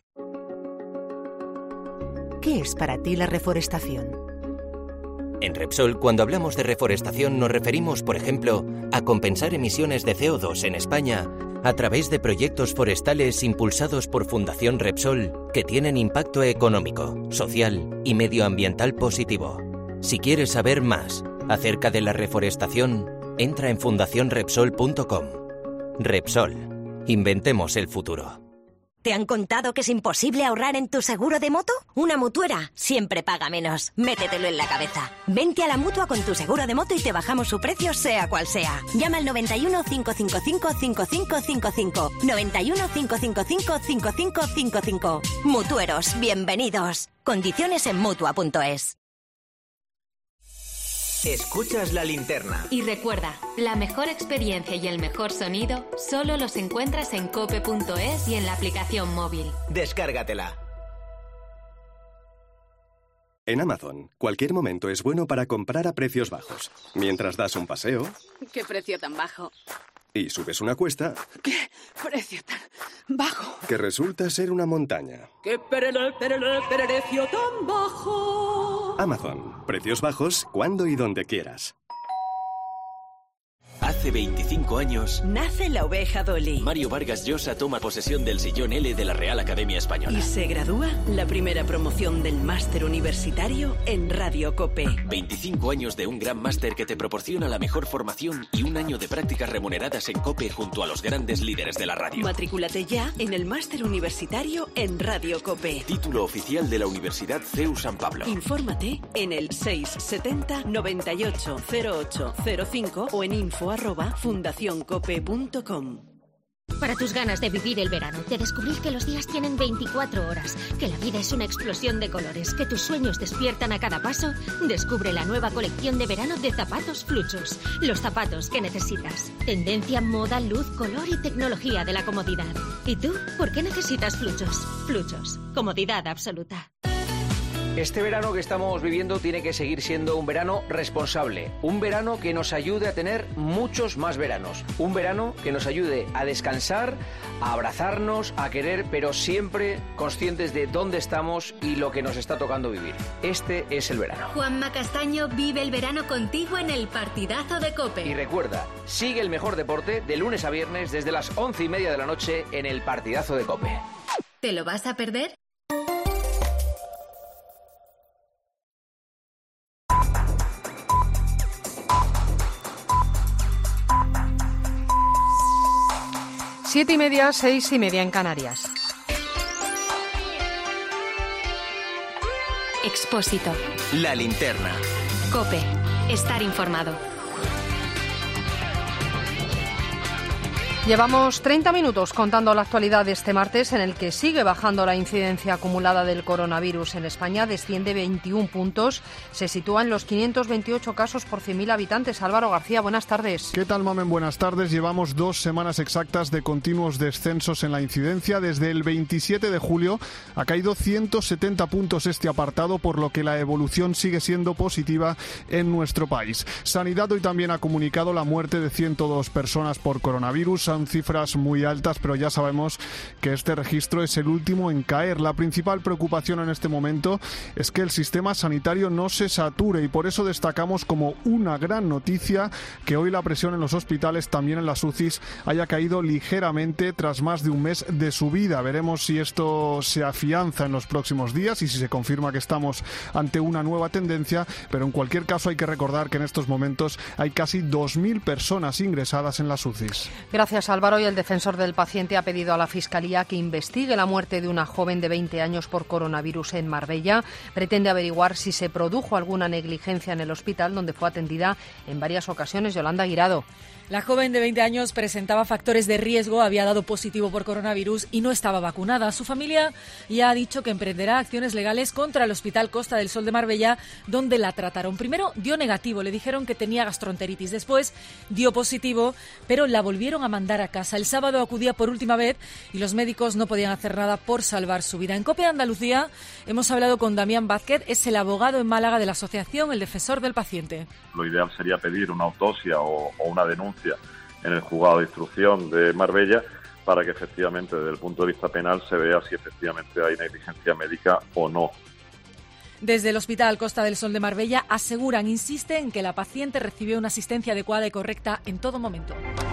¿Qué es para ti la reforestación? En Repsol, cuando hablamos de reforestación, nos referimos, por ejemplo, a compensar emisiones de C O dos en España a través de proyectos forestales impulsados por Fundación Repsol que tienen impacto económico, social y medioambiental positivo. Si quieres saber más acerca de la reforestación, entra en fundación repsol punto com. Repsol. Inventemos el futuro. ¿Te han contado que es imposible ahorrar en tu seguro de moto? Una Mutuera siempre paga menos. Métetelo en la cabeza. Vente a la Mutua con tu seguro de moto y te bajamos su precio sea cual sea. Llama al noventa y uno, cinco cinco cinco, cinco cinco cinco cinco. noventa y uno, cinco cinco cinco, cinco cinco cinco cinco. Mutueros, bienvenidos. Condiciones en Mutua punto es. Escuchas la linterna. Y recuerda, la mejor experiencia y el mejor sonido solo los encuentras en cope punto es y en la aplicación móvil. Descárgatela. En Amazon, cualquier momento es bueno para comprar a precios bajos. Mientras das un paseo... ¡Qué precio tan bajo! Y subes una cuesta... ¡Qué precio tan bajo! Que resulta ser una montaña. ¡Qué perele, perele, precio tan bajo! Amazon, precios bajos cuando y donde quieras. Hace veinticinco años... nace la oveja Dolly. Mario Vargas Llosa toma posesión del sillón L de la Real Academia Española. Y se gradúa la primera promoción del máster universitario en Radio COPE. veinticinco años de un gran máster que te proporciona la mejor formación y un año de prácticas remuneradas en COPE junto a los grandes líderes de la radio. Matricúlate ya en el máster universitario en Radio COPE. Título oficial de la Universidad C E U San Pablo. Infórmate en el seis setenta noventa y ocho cero ocho cero cinco o en info arroba fundacioncope punto com. Para tus ganas de vivir el verano, de descubrir que los días tienen veinticuatro horas, que la vida es una explosión de colores, que tus sueños despiertan a cada paso, descubre la nueva colección de verano de zapatos Fluchos. Los zapatos que necesitas. Tendencia, moda, luz, color y tecnología de la comodidad. ¿Y tú? ¿Por qué necesitas Fluchos? Fluchos. Comodidad absoluta. Este verano que estamos viviendo tiene que seguir siendo un verano responsable, un verano que nos ayude a tener muchos más veranos, un verano que nos ayude a descansar, a abrazarnos, a querer, pero siempre conscientes de dónde estamos y lo que nos está tocando vivir. Este es el verano. Juanma Castaño vive el verano contigo en el partidazo de COPE. Y recuerda, sigue el mejor deporte de lunes a viernes desde las once y media de la noche en el partidazo de COPE. ¿Te lo vas a perder? Siete y media, seis y media en Canarias. Expósito. La linterna. COPE. Estar informado. Llevamos treinta minutos contando la actualidad de este martes, en el que sigue bajando la incidencia acumulada del coronavirus en España. Desciende veintiún puntos, se sitúa en los quinientos veintiocho casos por cien mil habitantes. Álvaro García, buenas tardes. ¿Qué tal, Mamen? Buenas tardes. Llevamos dos semanas exactas de continuos descensos en la incidencia. Desde el veintisiete de julio ha caído ciento setenta puntos este apartado, por lo que la evolución sigue siendo positiva en nuestro país. Sanidad hoy también ha comunicado la muerte de ciento dos personas por coronavirus. Son cifras muy altas, pero ya sabemos que este registro es el último en caer. La principal preocupación en este momento es que el sistema sanitario no se sature, y por eso destacamos como una gran noticia que hoy la presión en los hospitales, también en las U C Is, haya caído ligeramente tras más de un mes de subida. Veremos si esto se afianza en los próximos días y si se confirma que estamos ante una nueva tendencia, pero en cualquier caso hay que recordar que en estos momentos hay casi dos mil personas ingresadas en las U C Is. Gracias, Álvaro. Y el defensor del paciente ha pedido a la Fiscalía que investigue la muerte de una joven de veinte años por coronavirus en Marbella. Pretende averiguar si se produjo alguna negligencia en el hospital, donde fue atendida en varias ocasiones. Yolanda Guirado. La joven de veinte años presentaba factores de riesgo, había dado positivo por coronavirus y no estaba vacunada. Su familia ya ha dicho que emprenderá acciones legales contra el Hospital Costa del Sol de Marbella, donde la trataron. Primero dio negativo, le dijeron que tenía gastroenteritis. Después dio positivo, pero la volvieron a mandar a casa. El sábado acudía por última vez y los médicos no podían hacer nada por salvar su vida. En COPE Andalucía hemos hablado con Damián Vázquez, es el abogado en Málaga de la asociación El Defensor del Paciente. Lo ideal sería pedir una autopsia o, o una denuncia en el juzgado de instrucción de Marbella para que efectivamente desde el punto de vista penal se vea si efectivamente hay negligencia médica o no. Desde el Hospital Costa del Sol de Marbella aseguran, insisten, que la paciente recibió una asistencia adecuada y correcta en todo momento.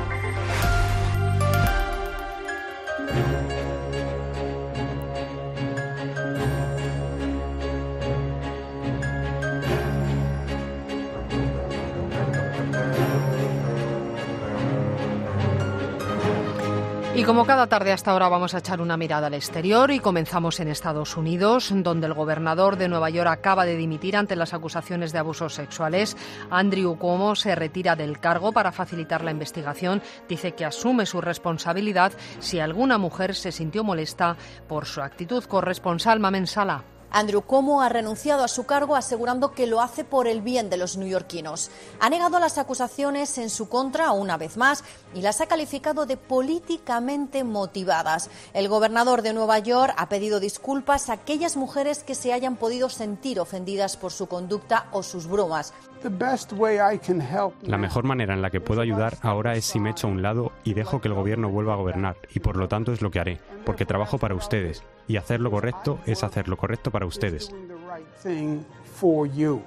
Y como cada tarde hasta ahora vamos a echar una mirada al exterior y comenzamos en Estados Unidos, donde el gobernador de Nueva York acaba de dimitir ante las acusaciones de abusos sexuales. Andrew Cuomo se retira del cargo para facilitar la investigación. Dice que asume su responsabilidad si alguna mujer se sintió molesta por su actitud. Corresponsal Mamen Sala. Andrew Cuomo ha renunciado a su cargo asegurando que lo hace por el bien de los neoyorquinos. Ha negado las acusaciones en su contra una vez más y las ha calificado de políticamente motivadas. El gobernador de Nueva York ha pedido disculpas a aquellas mujeres que se hayan podido sentir ofendidas por su conducta o sus bromas. La mejor manera en la que puedo ayudar ahora es si me echo a un lado y dejo que el gobierno vuelva a gobernar, y por lo tanto es lo que haré, porque trabajo para ustedes, y hacer lo correcto es hacer lo correcto para ustedes.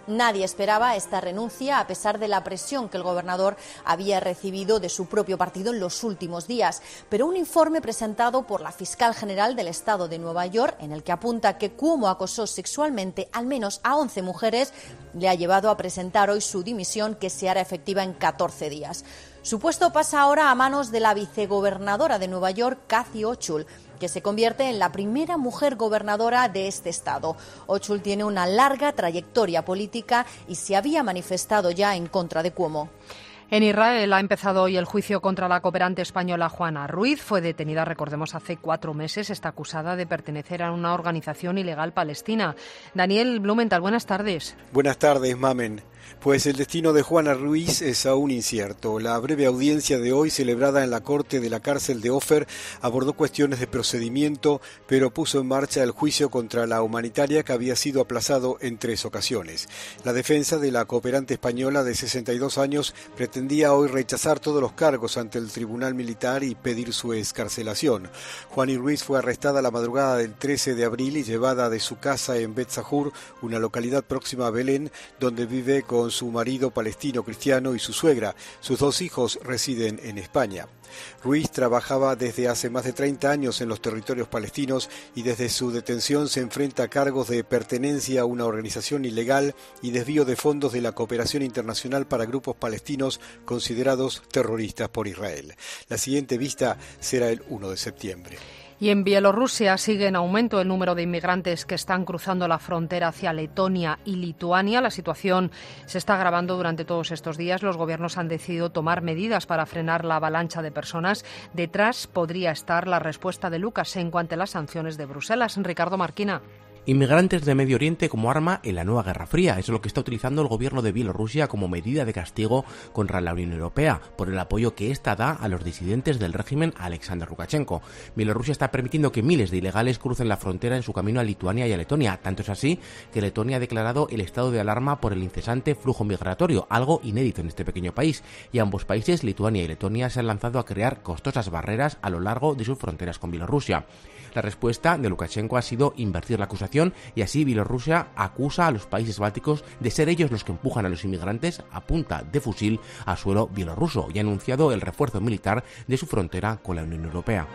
Nadie esperaba esta renuncia, a pesar de la presión que el gobernador había recibido de su propio partido en los últimos días. Pero un informe presentado por la fiscal general del estado de Nueva York, en el que apunta que Cuomo acosó sexualmente al menos a once mujeres, le ha llevado a presentar hoy su dimisión, que se hará efectiva en catorce días. Su puesto pasa ahora a manos de la vicegobernadora de Nueva York, Kathy Hochul, que se convierte en la primera mujer gobernadora de este estado. Hochul tiene una larga trayectoria política y se había manifestado ya en contra de Cuomo. En Israel ha empezado hoy el juicio contra la cooperante española Juana Ruiz. Fue detenida, recordemos, hace cuatro meses. Está acusada de pertenecer a una organización ilegal palestina. Daniel Blumenthal, buenas tardes. Buenas tardes, Mamen. Pues el destino de Juana Ruiz es aún incierto. La breve audiencia de hoy, celebrada en la corte de la cárcel de Ofer, abordó cuestiones de procedimiento, pero puso en marcha el juicio contra la humanitaria, que había sido aplazado en tres ocasiones. La defensa de la cooperante española de sesenta y dos años pretendía hoy rechazar todos los cargos ante el tribunal militar y pedir su excarcelación. Juana Ruiz fue arrestada la madrugada del trece de abril y llevada de su casa en Bet Sahur, una localidad próxima a Belén, donde vive con con su marido palestino cristiano y su suegra. Sus dos hijos residen en España. Ruiz trabajaba desde hace más de treinta años en los territorios palestinos y desde su detención se enfrenta a cargos de pertenencia a una organización ilegal y desvío de fondos de la cooperación internacional para grupos palestinos considerados terroristas por Israel. La siguiente vista será el primero de septiembre. Y en Bielorrusia sigue en aumento el número de inmigrantes que están cruzando la frontera hacia Letonia y Lituania. La situación se está agravando durante todos estos días. Los gobiernos han decidido tomar medidas para frenar la avalancha de personas. Detrás podría estar la respuesta de Lukashenko ante las sanciones de Bruselas. Ricardo Marquina. Inmigrantes de Medio Oriente como arma en la nueva Guerra Fría. Eso es lo que está utilizando el gobierno de Bielorrusia como medida de castigo contra la Unión Europea por el apoyo que ésta da a los disidentes del régimen Alexander Lukashenko. Bielorrusia está permitiendo que miles de ilegales crucen la frontera en su camino a Lituania y a Letonia. Tanto es así que Letonia ha declarado el estado de alarma por el incesante flujo migratorio, algo inédito en este pequeño país. Y ambos países, Lituania y Letonia, se han lanzado a crear costosas barreras a lo largo de sus fronteras con Bielorrusia. La respuesta de Lukashenko ha sido invertir la acusación y así Bielorrusia acusa a los países bálticos de ser ellos los que empujan a los inmigrantes a punta de fusil a suelo bielorruso y ha anunciado el refuerzo militar de su frontera con la Unión Europea.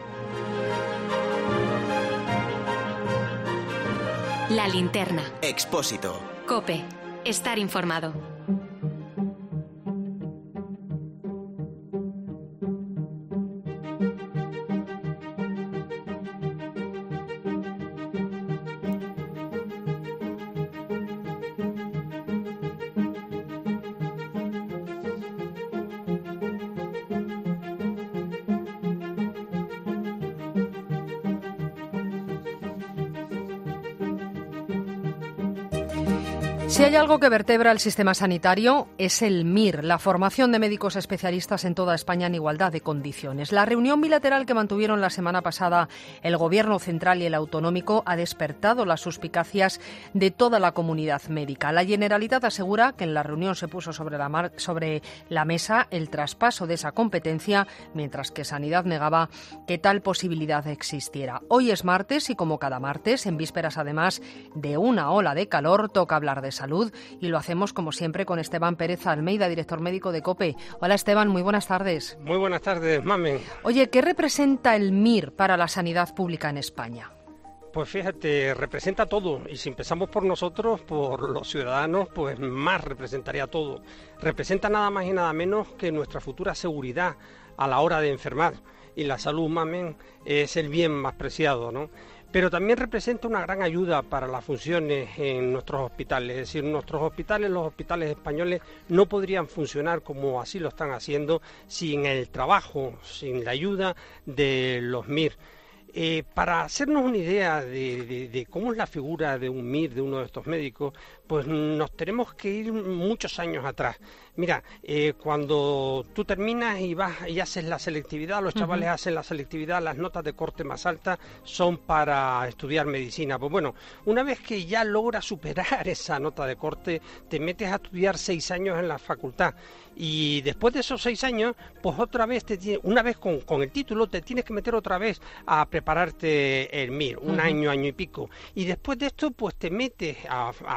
La linterna. Expósito. COPE. Estar informado. Si hay algo que vertebra el sistema sanitario es el M I R, la formación de médicos especialistas en toda España en igualdad de condiciones. La reunión bilateral que mantuvieron la semana pasada el Gobierno central y el autonómico ha despertado las suspicacias de toda la comunidad médica. La Generalitat asegura que en la reunión se puso sobre la, mar- sobre la mesa el traspaso de esa competencia, mientras que Sanidad negaba que tal posibilidad existiera. Hoy es martes y, como cada martes, en vísperas además de una ola de calor, toca hablar de salud. Salud y lo hacemos como siempre con Esteban Pérez Almeida, director médico de COPE. Hola Esteban, muy buenas tardes. Muy buenas tardes, Mamen. Oye, ¿qué representa el M I R para la sanidad pública en España? Pues fíjate, representa todo y si empezamos por nosotros, por los ciudadanos, pues más representaría todo. Representa nada más y nada menos que nuestra futura seguridad a la hora de enfermar y la salud, Mamen, es el bien más preciado, ¿no? Pero también representa una gran ayuda para las funciones en nuestros hospitales. Es decir, nuestros hospitales, los hospitales españoles, no podrían funcionar como así lo están haciendo sin el trabajo, sin la ayuda de los M I R. Eh, para hacernos una idea de, de, de cómo es la figura de un M I R, de uno de estos médicos, pues nos tenemos que ir muchos años atrás. Mira, eh, cuando tú terminas y vas y haces la selectividad, los chavales uh-huh. hacen la selectividad, las notas de corte más altas son para estudiar medicina. Pues bueno, una vez que ya logras superar esa nota de corte, te metes a estudiar seis años en la facultad. Y después de esos seis años, pues otra vez, te tiene, una vez con, con el título, te tienes que meter otra vez a prepararte el M I R, un uh-huh. año, año y pico. Y después de esto, pues te metes a, a, a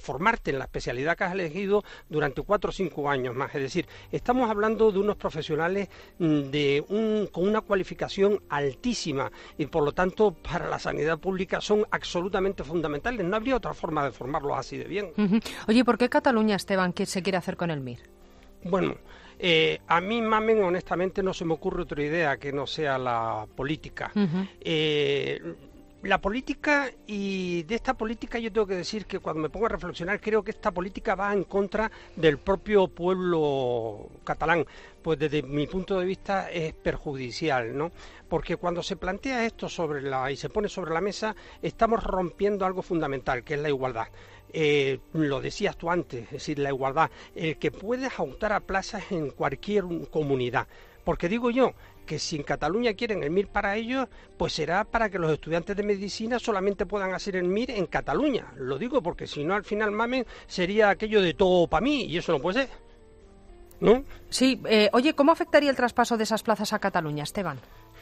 formarte en la especialidad que has elegido durante cuatro o cinco años más. Es decir, estamos hablando de unos profesionales de un, con una cualificación altísima y por lo tanto para la sanidad pública son absolutamente fundamentales. No habría otra forma de formarlos así de bien. Uh-huh. Oye, ¿por qué Cataluña, Esteban, qué se quiere hacer con el M I R? Bueno, eh, a mí, mamen, honestamente no se me ocurre otra idea que no sea la política. Uh-huh. Eh, La política, y de esta política yo tengo que decir que cuando me pongo a reflexionar creo que esta política va en contra del propio pueblo catalán, pues desde mi punto de vista es perjudicial, ¿no? Porque cuando se plantea esto sobre la y se pone sobre la mesa, estamos rompiendo algo fundamental, que es la igualdad. Eh, lo decías tú antes, es decir, la igualdad, el que puedes optar a plazas en cualquier comunidad. Porque digo yo que si en Cataluña quieren el M I R para ellos, pues será para que los estudiantes de medicina solamente puedan hacer el M I R en Cataluña. Lo digo porque si no, al final, mamen, sería aquello de todo para mí, y eso no puede ser, ¿no? Sí, eh, oye, ¿cómo afectaría el traspaso de esas plazas a Cataluña, Esteban?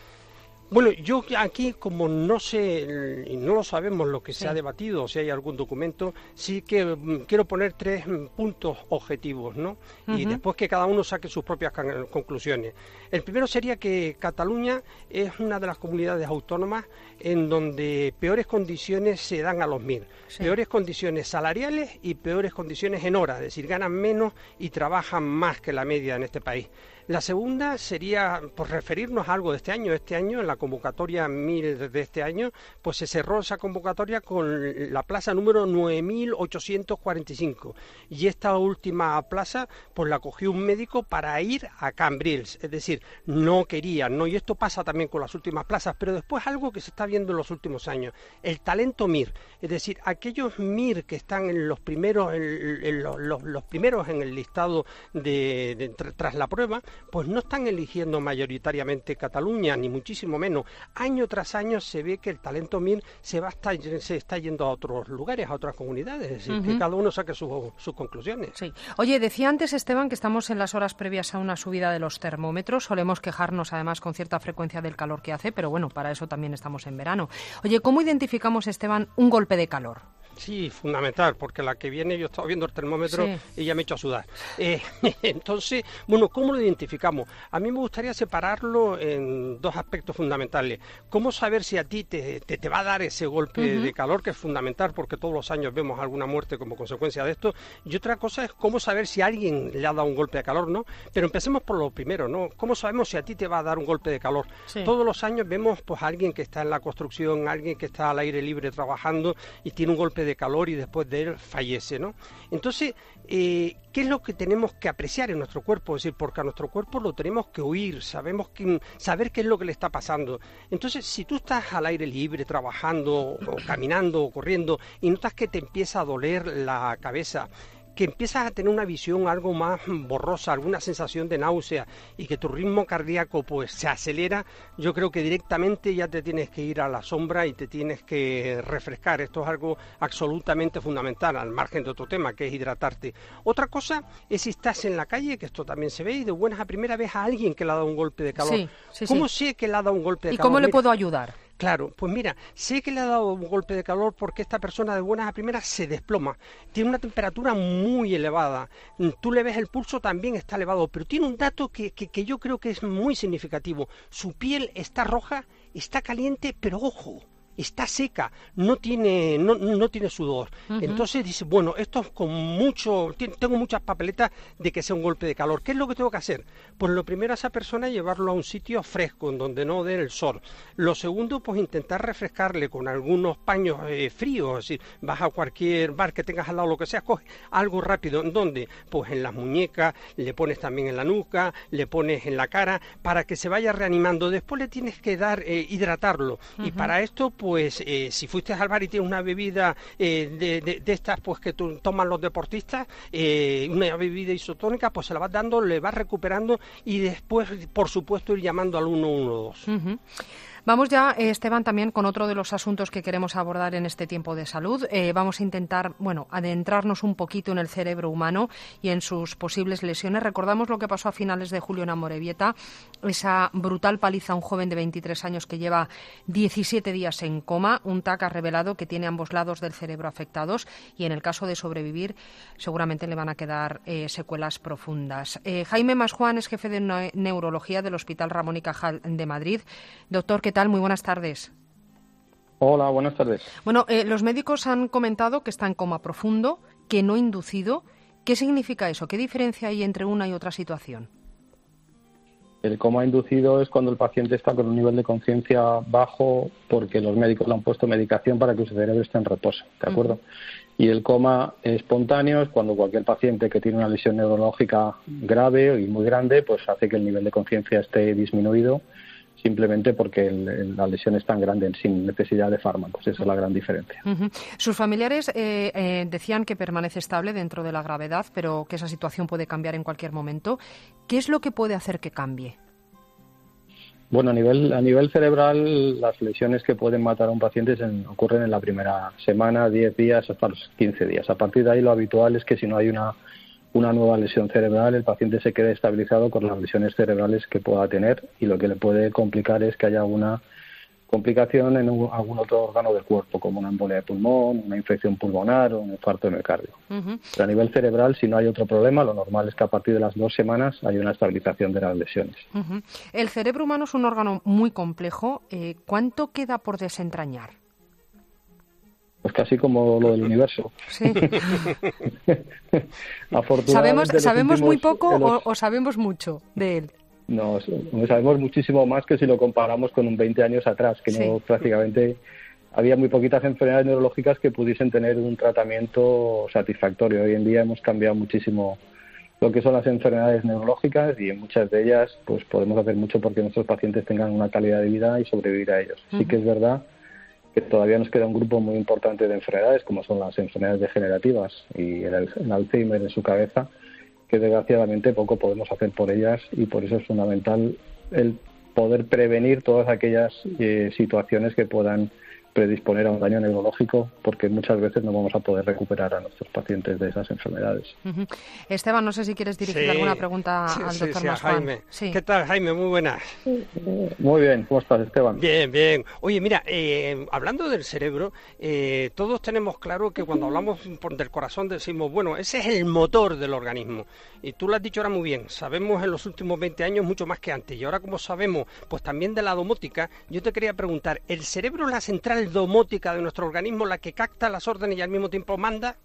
Bueno, yo aquí, como no sé y no lo sabemos lo que sí se ha debatido, o si hay algún documento, sí que um, quiero poner tres um, puntos objetivos, ¿no? Uh-huh. Y después que cada uno saque sus propias can- conclusiones. El primero sería que Cataluña es una de las comunidades autónomas en donde peores condiciones se dan a los M I R. Sí. Peores condiciones salariales y peores condiciones en horas, es decir, ganan menos y trabajan más que la media en este país. La segunda sería, pues, referirnos a algo de este año. Este año, en la convocatoria M I R de este año, pues se cerró esa convocatoria con la plaza número nueve mil ochocientos cuarenta y cinco. Y esta última plaza, pues la cogió un médico para ir a Cambrils. Es decir, no quería, ¿no? Y esto pasa también con las últimas plazas, pero después algo que se está viendo en los últimos años, el talento M I R. Es decir, aquellos M I R que están en los primeros, en, en los, los, los primeros en el listado de, de, de tras la prueba, pues no están eligiendo mayoritariamente Cataluña, ni muchísimo menos. Año tras año se ve que el talento M I R se va estar, se está yendo a otros lugares, a otras comunidades, es decir, uh-huh. que cada uno saque su, sus conclusiones. Sí. Oye, decía antes, Esteban, que estamos en las horas previas a una subida de los termómetros. Solemos quejarnos, además, con cierta frecuencia del calor que hace, pero bueno, para eso también estamos en verano. Oye, ¿cómo identificamos, Esteban, un golpe de calor? Sí, fundamental, porque la que viene yo estaba viendo el termómetro sí. y ya me he hecho a sudar. Eh, entonces, bueno, ¿cómo lo identificamos? A mí me gustaría separarlo en dos aspectos fundamentales. ¿Cómo saber si a ti te, te, te va a dar ese golpe uh-huh. de calor, que es fundamental, porque todos los años vemos alguna muerte como consecuencia de esto? Y otra cosa es cómo saber si a alguien le ha dado un golpe de calor, ¿no? Pero empecemos por lo primero, ¿no? ¿Cómo sabemos si a ti te va a dar un golpe de calor? Sí. Todos los años vemos pues a alguien que está en la construcción, alguien que está al aire libre trabajando y tiene un golpe de calor y después de él fallece, ¿no? Entonces, eh, ¿qué es lo que tenemos que apreciar en nuestro cuerpo? Es decir, porque a nuestro cuerpo lo tenemos que oír, sabemos que, saber qué es lo que le está pasando. Entonces, si tú estás al aire libre, trabajando, o caminando, o corriendo, y notas que te empieza a doler la cabeza, que empiezas a tener una visión algo más borrosa, alguna sensación de náusea y que tu ritmo cardíaco pues se acelera, yo creo que directamente ya te tienes que ir a la sombra y te tienes que refrescar. Esto es algo absolutamente fundamental, al margen de otro tema, que es hidratarte. Otra cosa es si estás en la calle, que esto también se ve, y de buenas a primera ves a alguien que le ha dado un golpe de calor. Sí, sí, ¿Cómo sí. sé que le ha dado un golpe de ¿Y calor? ¿Y cómo le Mira, puedo ayudar? Claro, pues mira, sé que le ha dado un golpe de calor porque esta persona de buenas a primeras se desploma, tiene una temperatura muy elevada, tú le ves el pulso, también está elevado, pero tiene un dato que, que, que yo creo que es muy significativo, su piel está roja, está caliente, pero ojo, está seca, no tiene no, no tiene sudor. Uh-huh. Entonces dice, bueno, esto es con mucho, tengo muchas papeletas de que sea un golpe de calor. ¿Qué es lo que tengo que hacer? Pues lo primero a esa persona llevarlo a un sitio fresco, en donde no dé el sol. Lo segundo, pues intentar refrescarle con algunos paños eh, fríos, es decir, vas a cualquier bar que tengas al lado, lo que sea, coge algo rápido. ¿En dónde? Pues en las muñecas, le pones también en la nuca, le pones en la cara, para que se vaya reanimando. Después le tienes que dar, eh, hidratarlo. Uh-huh. Y para esto, pues eh, si fuiste al bar y tienes una bebida eh, de, de, de estas pues que tú, toman los deportistas, eh, una bebida isotónica, pues se la vas dando, le vas recuperando y después, por supuesto, ir llamando al uno uno dos. Uh-huh. Vamos ya, Esteban, también con otro de los asuntos que queremos abordar en este tiempo de salud. Eh, vamos a intentar, bueno, adentrarnos un poquito en el cerebro humano y en sus posibles lesiones. Recordamos lo que pasó a finales de julio en Amorebieta, esa brutal paliza a un joven de veintitrés años que lleva diecisiete días en coma. Un T A C ha revelado que tiene ambos lados del cerebro afectados y en el caso de sobrevivir seguramente le van a quedar eh, secuelas profundas. Eh, Jaime Masjuan es jefe de ne- neurología del Hospital Ramón y Cajal de Madrid. Doctor, ¿qué tal? Muy buenas tardes. Hola, buenas tardes. Bueno, eh, los médicos han comentado que está en coma profundo, que no inducido. ¿Qué significa eso? ¿Qué diferencia hay entre una y otra situación? El coma inducido es cuando el paciente está con un nivel de conciencia bajo porque los médicos le han puesto medicación para que su cerebro esté en reposo, ¿de acuerdo? Uh-huh. Y el coma espontáneo es cuando cualquier paciente que tiene una lesión neurológica grave y muy grande, pues hace que el nivel de conciencia esté disminuido simplemente porque el, el, la lesión es tan grande sin necesidad de fármacos. Esa es la gran diferencia. Uh-huh. Sus familiares eh, eh, decían que permanece estable dentro de la gravedad, pero que esa situación puede cambiar en cualquier momento. ¿Qué es lo que puede hacer que cambie? Bueno, a nivel a nivel cerebral, las lesiones que pueden matar a un paciente se, ocurren en la primera semana, diez días, hasta los quince días. A partir de ahí, lo habitual es que si no hay una una nueva lesión cerebral, el paciente se quede estabilizado con las lesiones cerebrales que pueda tener, y lo que le puede complicar es que haya alguna complicación en un, algún otro órgano del cuerpo, como una embolia de pulmón, una infección pulmonar o un infarto de miocardio. Uh-huh. Pero a nivel cerebral, si no hay otro problema, lo normal es que a partir de las dos semanas hay una estabilización de las lesiones. Uh-huh. El cerebro humano es un órgano muy complejo. Eh, ¿Cuánto queda por desentrañar? Pues casi como lo del universo. Sí. Afortunadamente, ¿Sabemos, ¿sabemos últimos, muy poco los... o, o sabemos mucho de él? No, sabemos muchísimo más que si lo comparamos con un veinte años atrás, que sí. no prácticamente había muy poquitas enfermedades neurológicas que pudiesen tener un tratamiento satisfactorio. Hoy en día hemos cambiado muchísimo lo que son las enfermedades neurológicas y en muchas de ellas pues podemos hacer mucho porque nuestros pacientes tengan una calidad de vida y sobrevivir a ellos. Uh-huh. Sí que es verdad que todavía nos queda un grupo muy importante de enfermedades, como son las enfermedades degenerativas y el, el Alzheimer en su cabeza, que desgraciadamente poco podemos hacer por ellas, y por eso es fundamental el poder prevenir todas aquellas eh, situaciones que puedan predisponer a un daño neurológico, porque muchas veces no vamos a poder recuperar a nuestros pacientes de esas enfermedades. Uh-huh. Esteban, no sé si quieres dirigir sí. alguna pregunta sí, al sí, doctor sí, Masjuan. Jaime. Sí. ¿Qué tal, Jaime? Muy buenas. Muy bien, ¿cómo estás, Esteban? Bien, bien. Oye, mira, eh, hablando del cerebro, eh, todos tenemos claro que cuando hablamos por, del corazón decimos, bueno, ese es el motor del organismo. Y tú lo has dicho ahora muy bien, sabemos en los últimos veinte años mucho más que antes. Y ahora, como sabemos, pues también de la domótica, yo te quería preguntar, ¿el cerebro es la central domótica de nuestro organismo, la que capta las órdenes y al mismo tiempo manda?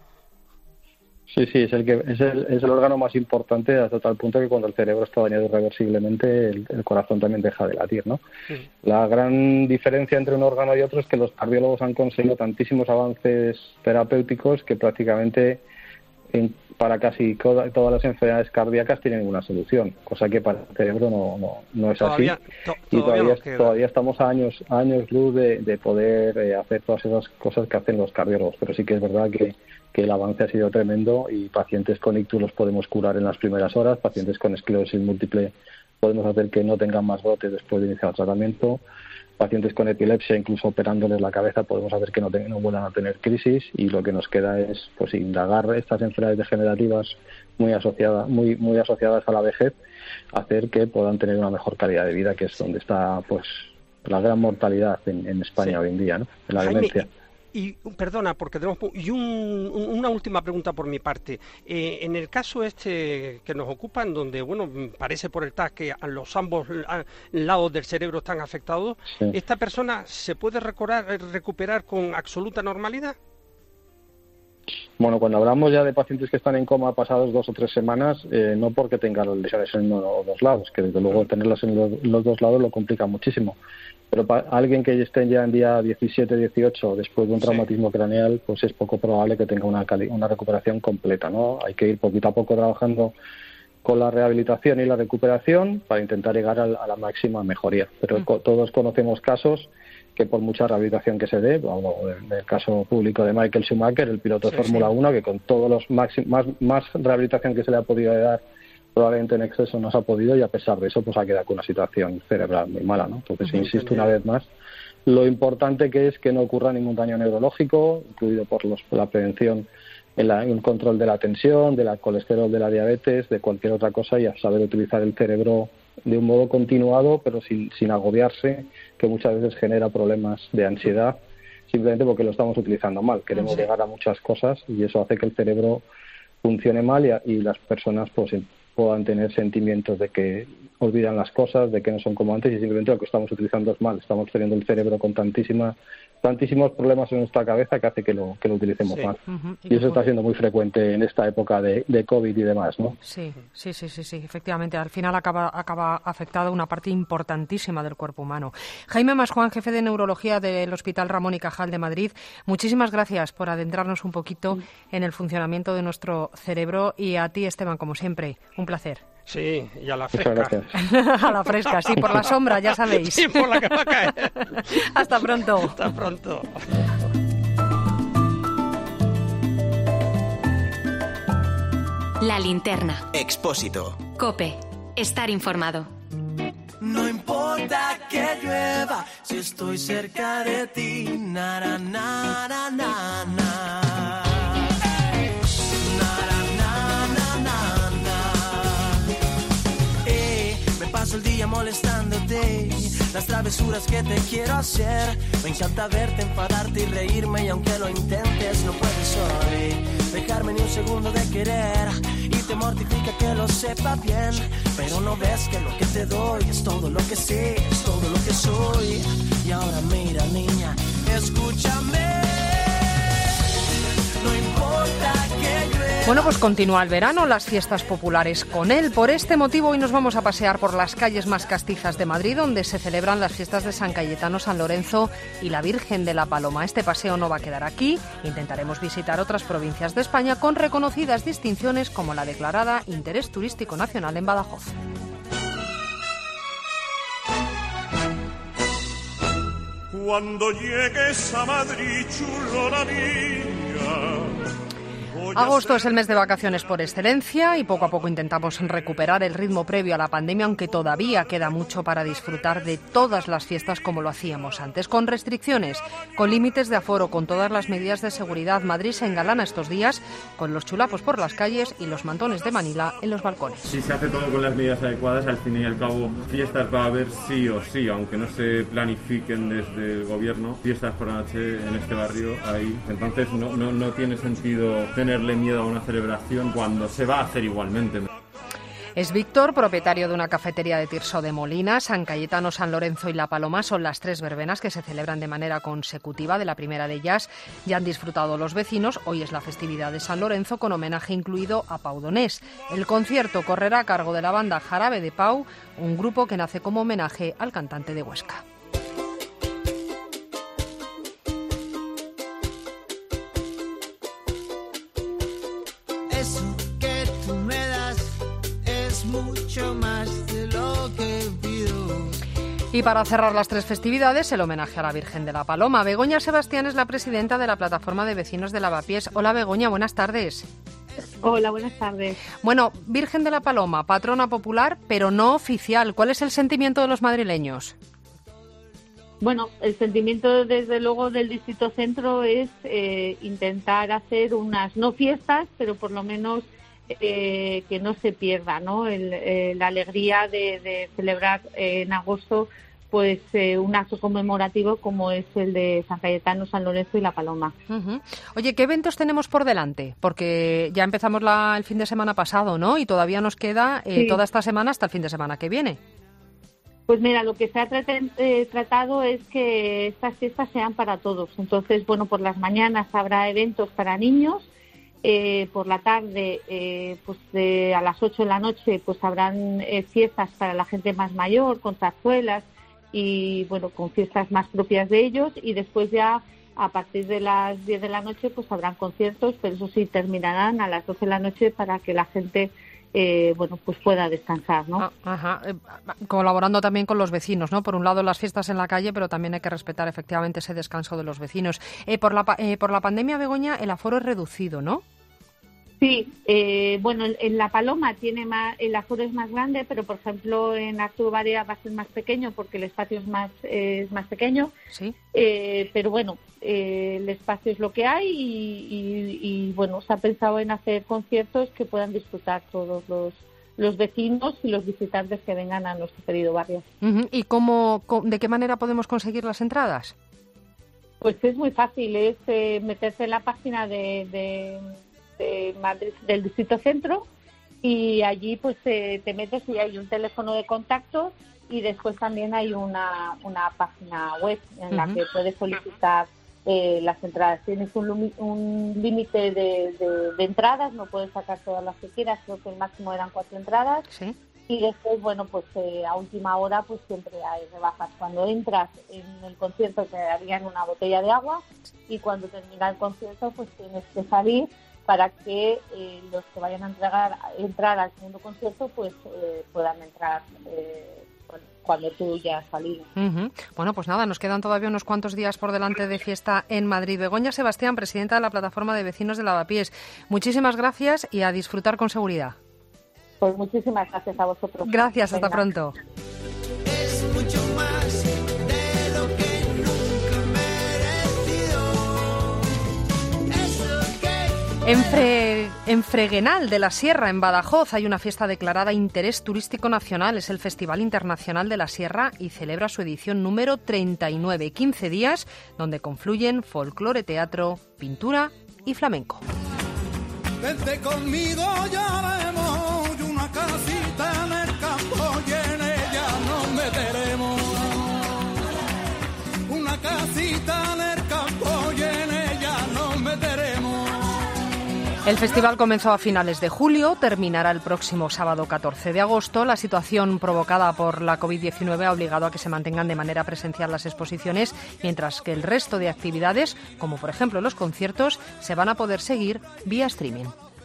Sí, sí, es el que es el, es el órgano más importante, hasta tal punto que cuando el cerebro está dañado irreversiblemente, el, el corazón también deja de latir, ¿no? Sí. La gran diferencia entre un órgano y otro es que los cardiólogos han conseguido tantísimos avances terapéuticos que prácticamente en, para casi todas las enfermedades cardíacas tienen una solución, cosa que para el cerebro no, no, no es todavía, así. To, y todavía, todavía, todavía estamos a años, a años luz de, de poder eh, hacer todas esas cosas que hacen los cardiólogos, pero sí que es verdad que, que el avance ha sido tremendo y pacientes con ictus los podemos curar en las primeras horas, pacientes con esclerosis múltiple podemos hacer que no tengan más brotes después de iniciar el tratamiento, pacientes con epilepsia, incluso operándoles la cabeza, podemos hacer que no, te, no vuelvan a tener crisis, y lo que nos queda es pues indagar estas enfermedades degenerativas muy asociadas, muy, muy asociadas a la vejez, hacer que puedan tener una mejor calidad de vida, que es donde está pues la gran mortalidad en, en España sí. hoy en día, ¿no? En la Jaime, demencia. Y perdona, porque tenemos y un, una última pregunta por mi parte. Eh, en el caso este que nos ocupa, en donde bueno parece por el T A C que a los ambos lados del cerebro están afectados, sí. ¿esta persona se puede recuperar, recuperar con absoluta normalidad? Bueno, cuando hablamos ya de pacientes que están en coma pasados dos o tres semanas, eh, no porque tengan las lesiones en uno o dos lados, que desde luego tenerlas en los, los dos lados lo complica muchísimo. Pero para alguien que esté ya en día diecisiete, dieciocho, después de un traumatismo sí. craneal, pues es poco probable que tenga una, cali- una recuperación completa, ¿no? Hay que ir poquito a poco trabajando con la rehabilitación y la recuperación para intentar llegar a, a la máxima mejoría. Pero mm. co- todos conocemos casos que por mucha rehabilitación que se dé, bueno, en el caso público de Michael Schumacher, el piloto sí, de Fórmula sí. uno, que con todos los máxim- más, más rehabilitación que se le ha podido dar probablemente en exceso no se ha podido y a pesar de eso pues ha quedado con una situación cerebral muy mala, ¿no? Entonces, uh-huh. insisto una vez más, lo importante que es que no ocurra ningún daño neurológico, incluido por, los, por la prevención, en la, el control de la tensión, del colesterol, de la diabetes, de cualquier otra cosa, y a saber utilizar el cerebro de un modo continuado, pero sin, sin agobiarse, que muchas veces genera problemas de ansiedad, simplemente porque lo estamos utilizando mal. Queremos sí. llegar a muchas cosas y eso hace que el cerebro funcione mal y, y las personas pues puedan tener sentimientos de que olvidan las cosas, de que no son como antes, y simplemente lo que estamos utilizando es mal. Estamos teniendo el cerebro con tantísima, tantísimos problemas en nuestra cabeza que hace que lo, que lo utilicemos sí. mal. Uh-huh. Y, y eso está siendo muy frecuente en esta época de, de COVID y demás, ¿no? Sí, sí, sí, sí, sí, efectivamente. Al final acaba, acaba afectada una parte importantísima del cuerpo humano. Jaime Masjuan, jefe de neurología del Hospital Ramón y Cajal de Madrid, muchísimas gracias por adentrarnos un poquito en el funcionamiento de nuestro cerebro, y a ti, Esteban, como siempre, un placer. Sí, y a la fresca. A la fresca, sí, por la sombra, ya sabéis. Sí, por la que va a caer. Hasta pronto. Hasta pronto. La linterna. Expósito. COPE. Estar informado. No importa que llueva, si estoy cerca de ti, na na na na na na. Paso el día molestándote, las travesuras que te quiero hacer. Me encanta verte, enfadarte y reírme, y aunque lo intentes no puedes hoy dejarme ni un segundo de querer. Y te mortifica que lo sepa bien, pero no ves que lo que te doy es todo lo que sé, es todo lo que soy. Y ahora mira, niña, escúchame. No importa que llueva. Bueno, pues continúa el verano, las fiestas populares con él. Por este motivo hoy nos vamos a pasear por las calles más castizas de Madrid, donde se celebran las fiestas de San Cayetano, San Lorenzo y la Virgen de la Paloma. Este paseo no va a quedar aquí. Intentaremos visitar otras provincias de España con reconocidas distinciones como la declarada Interés Turístico Nacional en Badajoz. Cuando llegues a Madrid, chulona mía. Agosto es el mes de vacaciones por excelencia y poco a poco intentamos recuperar el ritmo previo a la pandemia, aunque todavía queda mucho para disfrutar de todas las fiestas como lo hacíamos antes, con restricciones, con límites de aforo, con todas las medidas de seguridad. Madrid se engalana estos días con los chulapos por las calles y los mantones de Manila en los balcones. Si se hace todo con las medidas adecuadas, al fin y al cabo fiestas va a haber sí o sí, aunque no se planifiquen desde el gobierno, fiestas por la noche en este barrio ahí. Entonces no, no, no tiene sentido tenerle miedo a una celebración cuando se va a hacer igualmente. Es Víctor, propietario de una cafetería de Tirso de Molina. San Cayetano, San Lorenzo y La Paloma son las tres verbenas que se celebran de manera consecutiva. De la primera de ellas ya han disfrutado los vecinos. Hoy es la festividad de San Lorenzo, con homenaje incluido a Pau Donés. El concierto correrá a cargo de la banda Jarabe de Pau, un grupo que nace como homenaje al cantante de Huesca. Mucho más de lo que pido. Y para cerrar las tres festividades, el homenaje a la Virgen de la Paloma. Begoña Sebastián es la presidenta de la Plataforma de Vecinos de Lavapiés. Hola Begoña, buenas tardes. Hola, buenas tardes. Bueno, Virgen de la Paloma, patrona popular, pero no oficial. ¿Cuál es el sentimiento de los madrileños? Bueno, el sentimiento desde luego del Distrito Centro es eh, intentar hacer unas no fiestas, pero por lo menos Eh, que no se pierda, ¿no? El, eh, la alegría de, de celebrar eh, en agosto pues eh, un acto conmemorativo como es el de San Cayetano, San Lorenzo y La Paloma. Uh-huh. Oye, ¿qué eventos tenemos por delante? Porque ya empezamos la, el fin de semana pasado, ¿no? Y todavía nos queda eh, sí. toda esta semana hasta el fin de semana que viene. Pues mira, lo que se ha trat- eh, tratado es que estas fiestas sean para todos. Entonces, bueno, por las mañanas habrá eventos para niños. Eh, por la tarde, eh, pues de, a las ocho de la noche, pues habrán eh, fiestas para la gente más mayor, con zarzuelas y, bueno, con fiestas más propias de ellos. Y después ya, a partir de las diez de la noche, pues habrán conciertos, pero eso sí, terminarán a las doce de la noche para que la gente, eh, bueno, pues pueda descansar, ¿no? Ah, ajá. Eh, colaborando también con los vecinos, ¿no? Por un lado las fiestas en la calle, pero también hay que respetar efectivamente ese descanso de los vecinos. Eh, por la eh, por la pandemia, Begoña, el aforo es reducido, ¿no? Sí, eh, bueno, en, en La Paloma tiene más, el aforo es más grande, pero por ejemplo en Arturo Barea va a ser más pequeño porque el espacio es más eh, es más pequeño. Sí. Eh, pero bueno, eh, el espacio es lo que hay y, y, y bueno, se ha pensado en hacer conciertos que puedan disfrutar todos los los vecinos y los visitantes que vengan a nuestro querido barrio. Uh-huh. ¿Y cómo, de qué manera podemos conseguir las entradas? Pues es muy fácil, es eh, meterse en la página de, de, de Madrid, del Distrito Centro, y allí pues eh, te metes y hay un teléfono de contacto y después también hay una, una página web en la uh-huh. que puedes solicitar eh, las entradas. Tienes un, un límite de, de, de entradas, no puedes sacar todas las que quieras, creo que el máximo eran cuatro entradas. Sí. Y después, bueno, pues eh, a última hora pues siempre hay rebajas. Cuando entras en el concierto te darían una botella de agua y cuando termina el concierto pues tienes que salir para que eh, los que vayan a entregar, entrar al segundo concierto pues eh, puedan entrar eh, cuando tú ya has salido. Uh-huh. Bueno, pues nada, nos quedan todavía unos cuantos días por delante de fiesta en Madrid. Begoña Sebastián, presidenta de la Plataforma de Vecinos de Lavapiés. Muchísimas gracias y a disfrutar con seguridad. Pues muchísimas gracias a vosotros. Gracias, hasta Venga. pronto. Es mucho más de lo que nunca merecido. Es lo que... En, Fre... en Freguenal de la Sierra, en Badajoz, hay una fiesta declarada Interés Turístico Nacional. Es el Festival Internacional de la Sierra y celebra su edición número treinta y nueve. quince días donde confluyen folclore, teatro, pintura y flamenco. Vente conmigo, ya vemos una casita en el campo y en ella nos meteremos. Una casita en el campo y en ella nos meteremos. El festival comenzó a finales de julio, terminará el próximo sábado catorce de agosto. La situación provocada por la covid diecinueve ha obligado a que se mantengan de manera presencial las exposiciones, mientras que el resto de actividades, como por ejemplo los conciertos, se van a poder seguir vía streaming.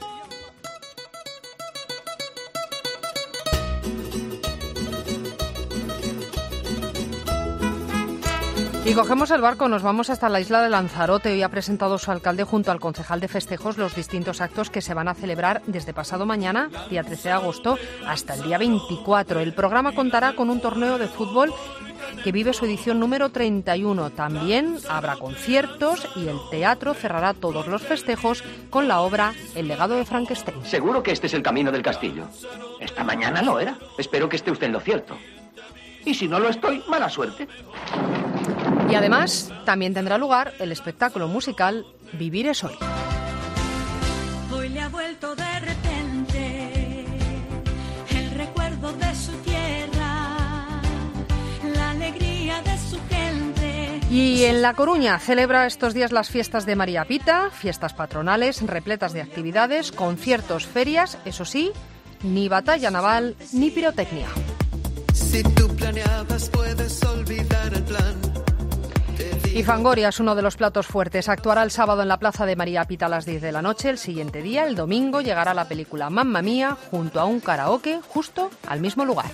Y cogemos el barco, nos vamos hasta la isla de Lanzarote. Hoy ha presentado su alcalde junto al concejal de festejos los distintos actos que se van a celebrar desde pasado mañana, día trece de agosto, hasta el día veinticuatro. El programa contará con un torneo de fútbol que vive su edición número treinta y uno. También habrá conciertos y el teatro cerrará todos los festejos con la obra El legado de Frankenstein. Seguro que este es el camino del castillo. Esta mañana lo era. Espero que esté usted en lo cierto. Y si no lo estoy, mala suerte. Y además, también tendrá lugar el espectáculo musical Vivir es hoy. Hoy le ha vuelto de repente el recuerdo de su tierra, la alegría de su gente. Y en La Coruña celebra estos días las fiestas de María Pita, fiestas patronales repletas de actividades, conciertos, ferias, eso sí, ni batalla naval ni pirotecnia. Si tú planeabas, puedes olvidar el plan. Y Fangoria es uno de los platos fuertes. Actuará el sábado en la Plaza de María Pita a las diez de la noche. El siguiente día, el domingo, llegará la película Mamma Mía junto a un karaoke justo al mismo lugar.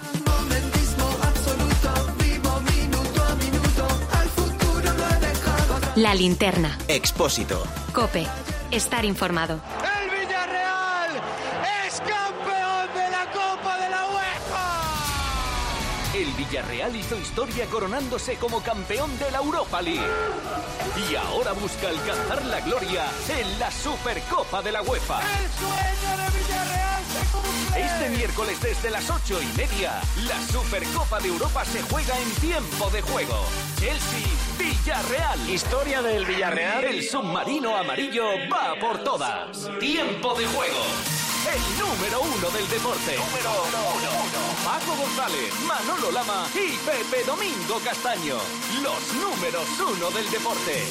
La Linterna. Expósito. COPE. Estar informado. ¡El Villarreal es campeón de la Copa de la UEFA! El Villarreal hizo historia coronándose como campeón de la Europa League. Y ahora busca alcanzar la gloria en la Supercopa de la UEFA. ¡El sueño de Villarreal se cumple! Este miércoles desde las ocho y media, la Supercopa de Europa se juega en tiempo de juego. Chelsea-Villarreal. Historia del Villarreal. El submarino amarillo va por todas. Tiempo de juego. El número uno del deporte. Número uno. Paco González, Manolo Lama y Pepe Domingo Castaño. Los números uno del deporte.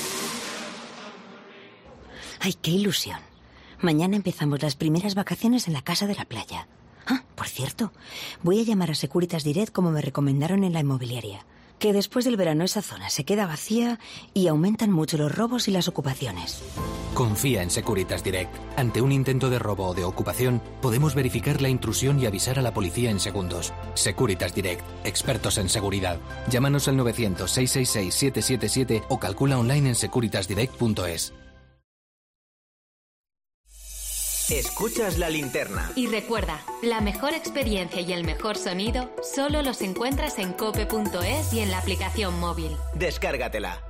¡Ay, qué ilusión! Mañana empezamos las primeras vacaciones en la casa de la playa. Ah, por cierto, voy a llamar a Securitas Direct como me recomendaron en la inmobiliaria. Que después del verano esa zona se queda vacía y aumentan mucho los robos y las ocupaciones. Confía en Securitas Direct. Ante un intento de robo o de ocupación, podemos verificar la intrusión y avisar a la policía en segundos. Securitas Direct. Expertos en seguridad. Llámanos al novecientos, seiscientos sesenta y seis, setecientos setenta y siete o calcula online en securitas direct punto es. Escuchas La Linterna. Y recuerda, la mejor experiencia y el mejor sonido solo los encuentras en cope punto es y en la aplicación móvil. Descárgatela.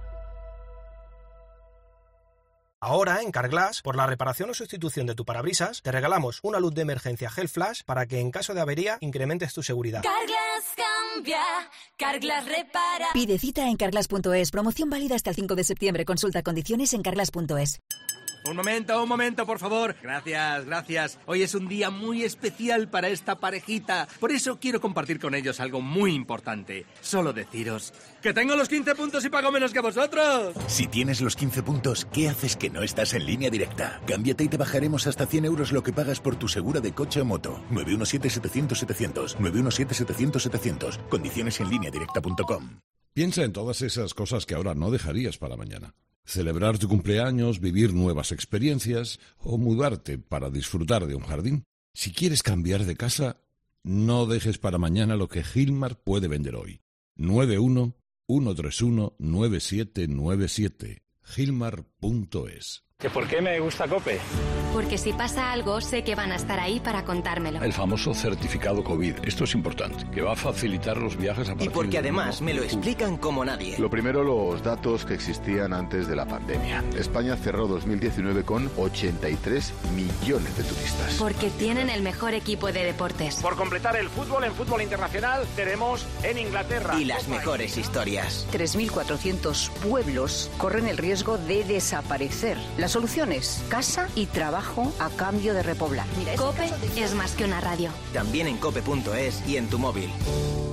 Ahora, en Carglass, por la reparación o sustitución de tu parabrisas, te regalamos una luz de emergencia Gel Flash para que en caso de avería incrementes tu seguridad. Carglass cambia, Carglass repara. Pide cita en carglass punto es. Promoción válida hasta el cinco de septiembre. Consulta condiciones en carglass punto es. Un momento, un momento, por favor. Gracias, gracias. Hoy es un día muy especial para esta parejita. Por eso quiero compartir con ellos algo muy importante. Solo deciros que tengo los quince puntos y pago menos que vosotros. Si tienes los quince puntos, ¿qué haces que no estás en Línea Directa? Cámbiate y te bajaremos hasta cien euros lo que pagas por tu seguro de coche o moto. nueve uno siete, setecientos, setecientos. nueve uno siete, setecientos, setecientos. Condiciones en línea directa punto com. Piensa en todas esas cosas que ahora no dejarías para mañana. Celebrar tu cumpleaños, vivir nuevas experiencias o mudarte para disfrutar de un jardín. Si quieres cambiar de casa, no dejes para mañana lo que Gilmar puede vender hoy. nueve uno, uno tres uno, nueve siete nueve siete. Gilmar punto es. ¿Que por qué me gusta COPE? Porque si pasa algo, sé que van a estar ahí para contármelo. El famoso certificado COVID. Esto es importante, que va a facilitar los viajes a partir Y porque de además me lo explican como nadie. Lo primero, los datos que existían antes de la pandemia. España cerró dos mil diecinueve con ochenta y tres millones de turistas. Porque tienen el mejor equipo de deportes. Por completar el fútbol en fútbol internacional, tenemos en Inglaterra. Y las mejores historias. tres mil cuatrocientos pueblos corren el riesgo de desaparecer. La solución es casa y trabajo a cambio de repoblar. COPE es más que una radio. También en cope punto es y en tu móvil.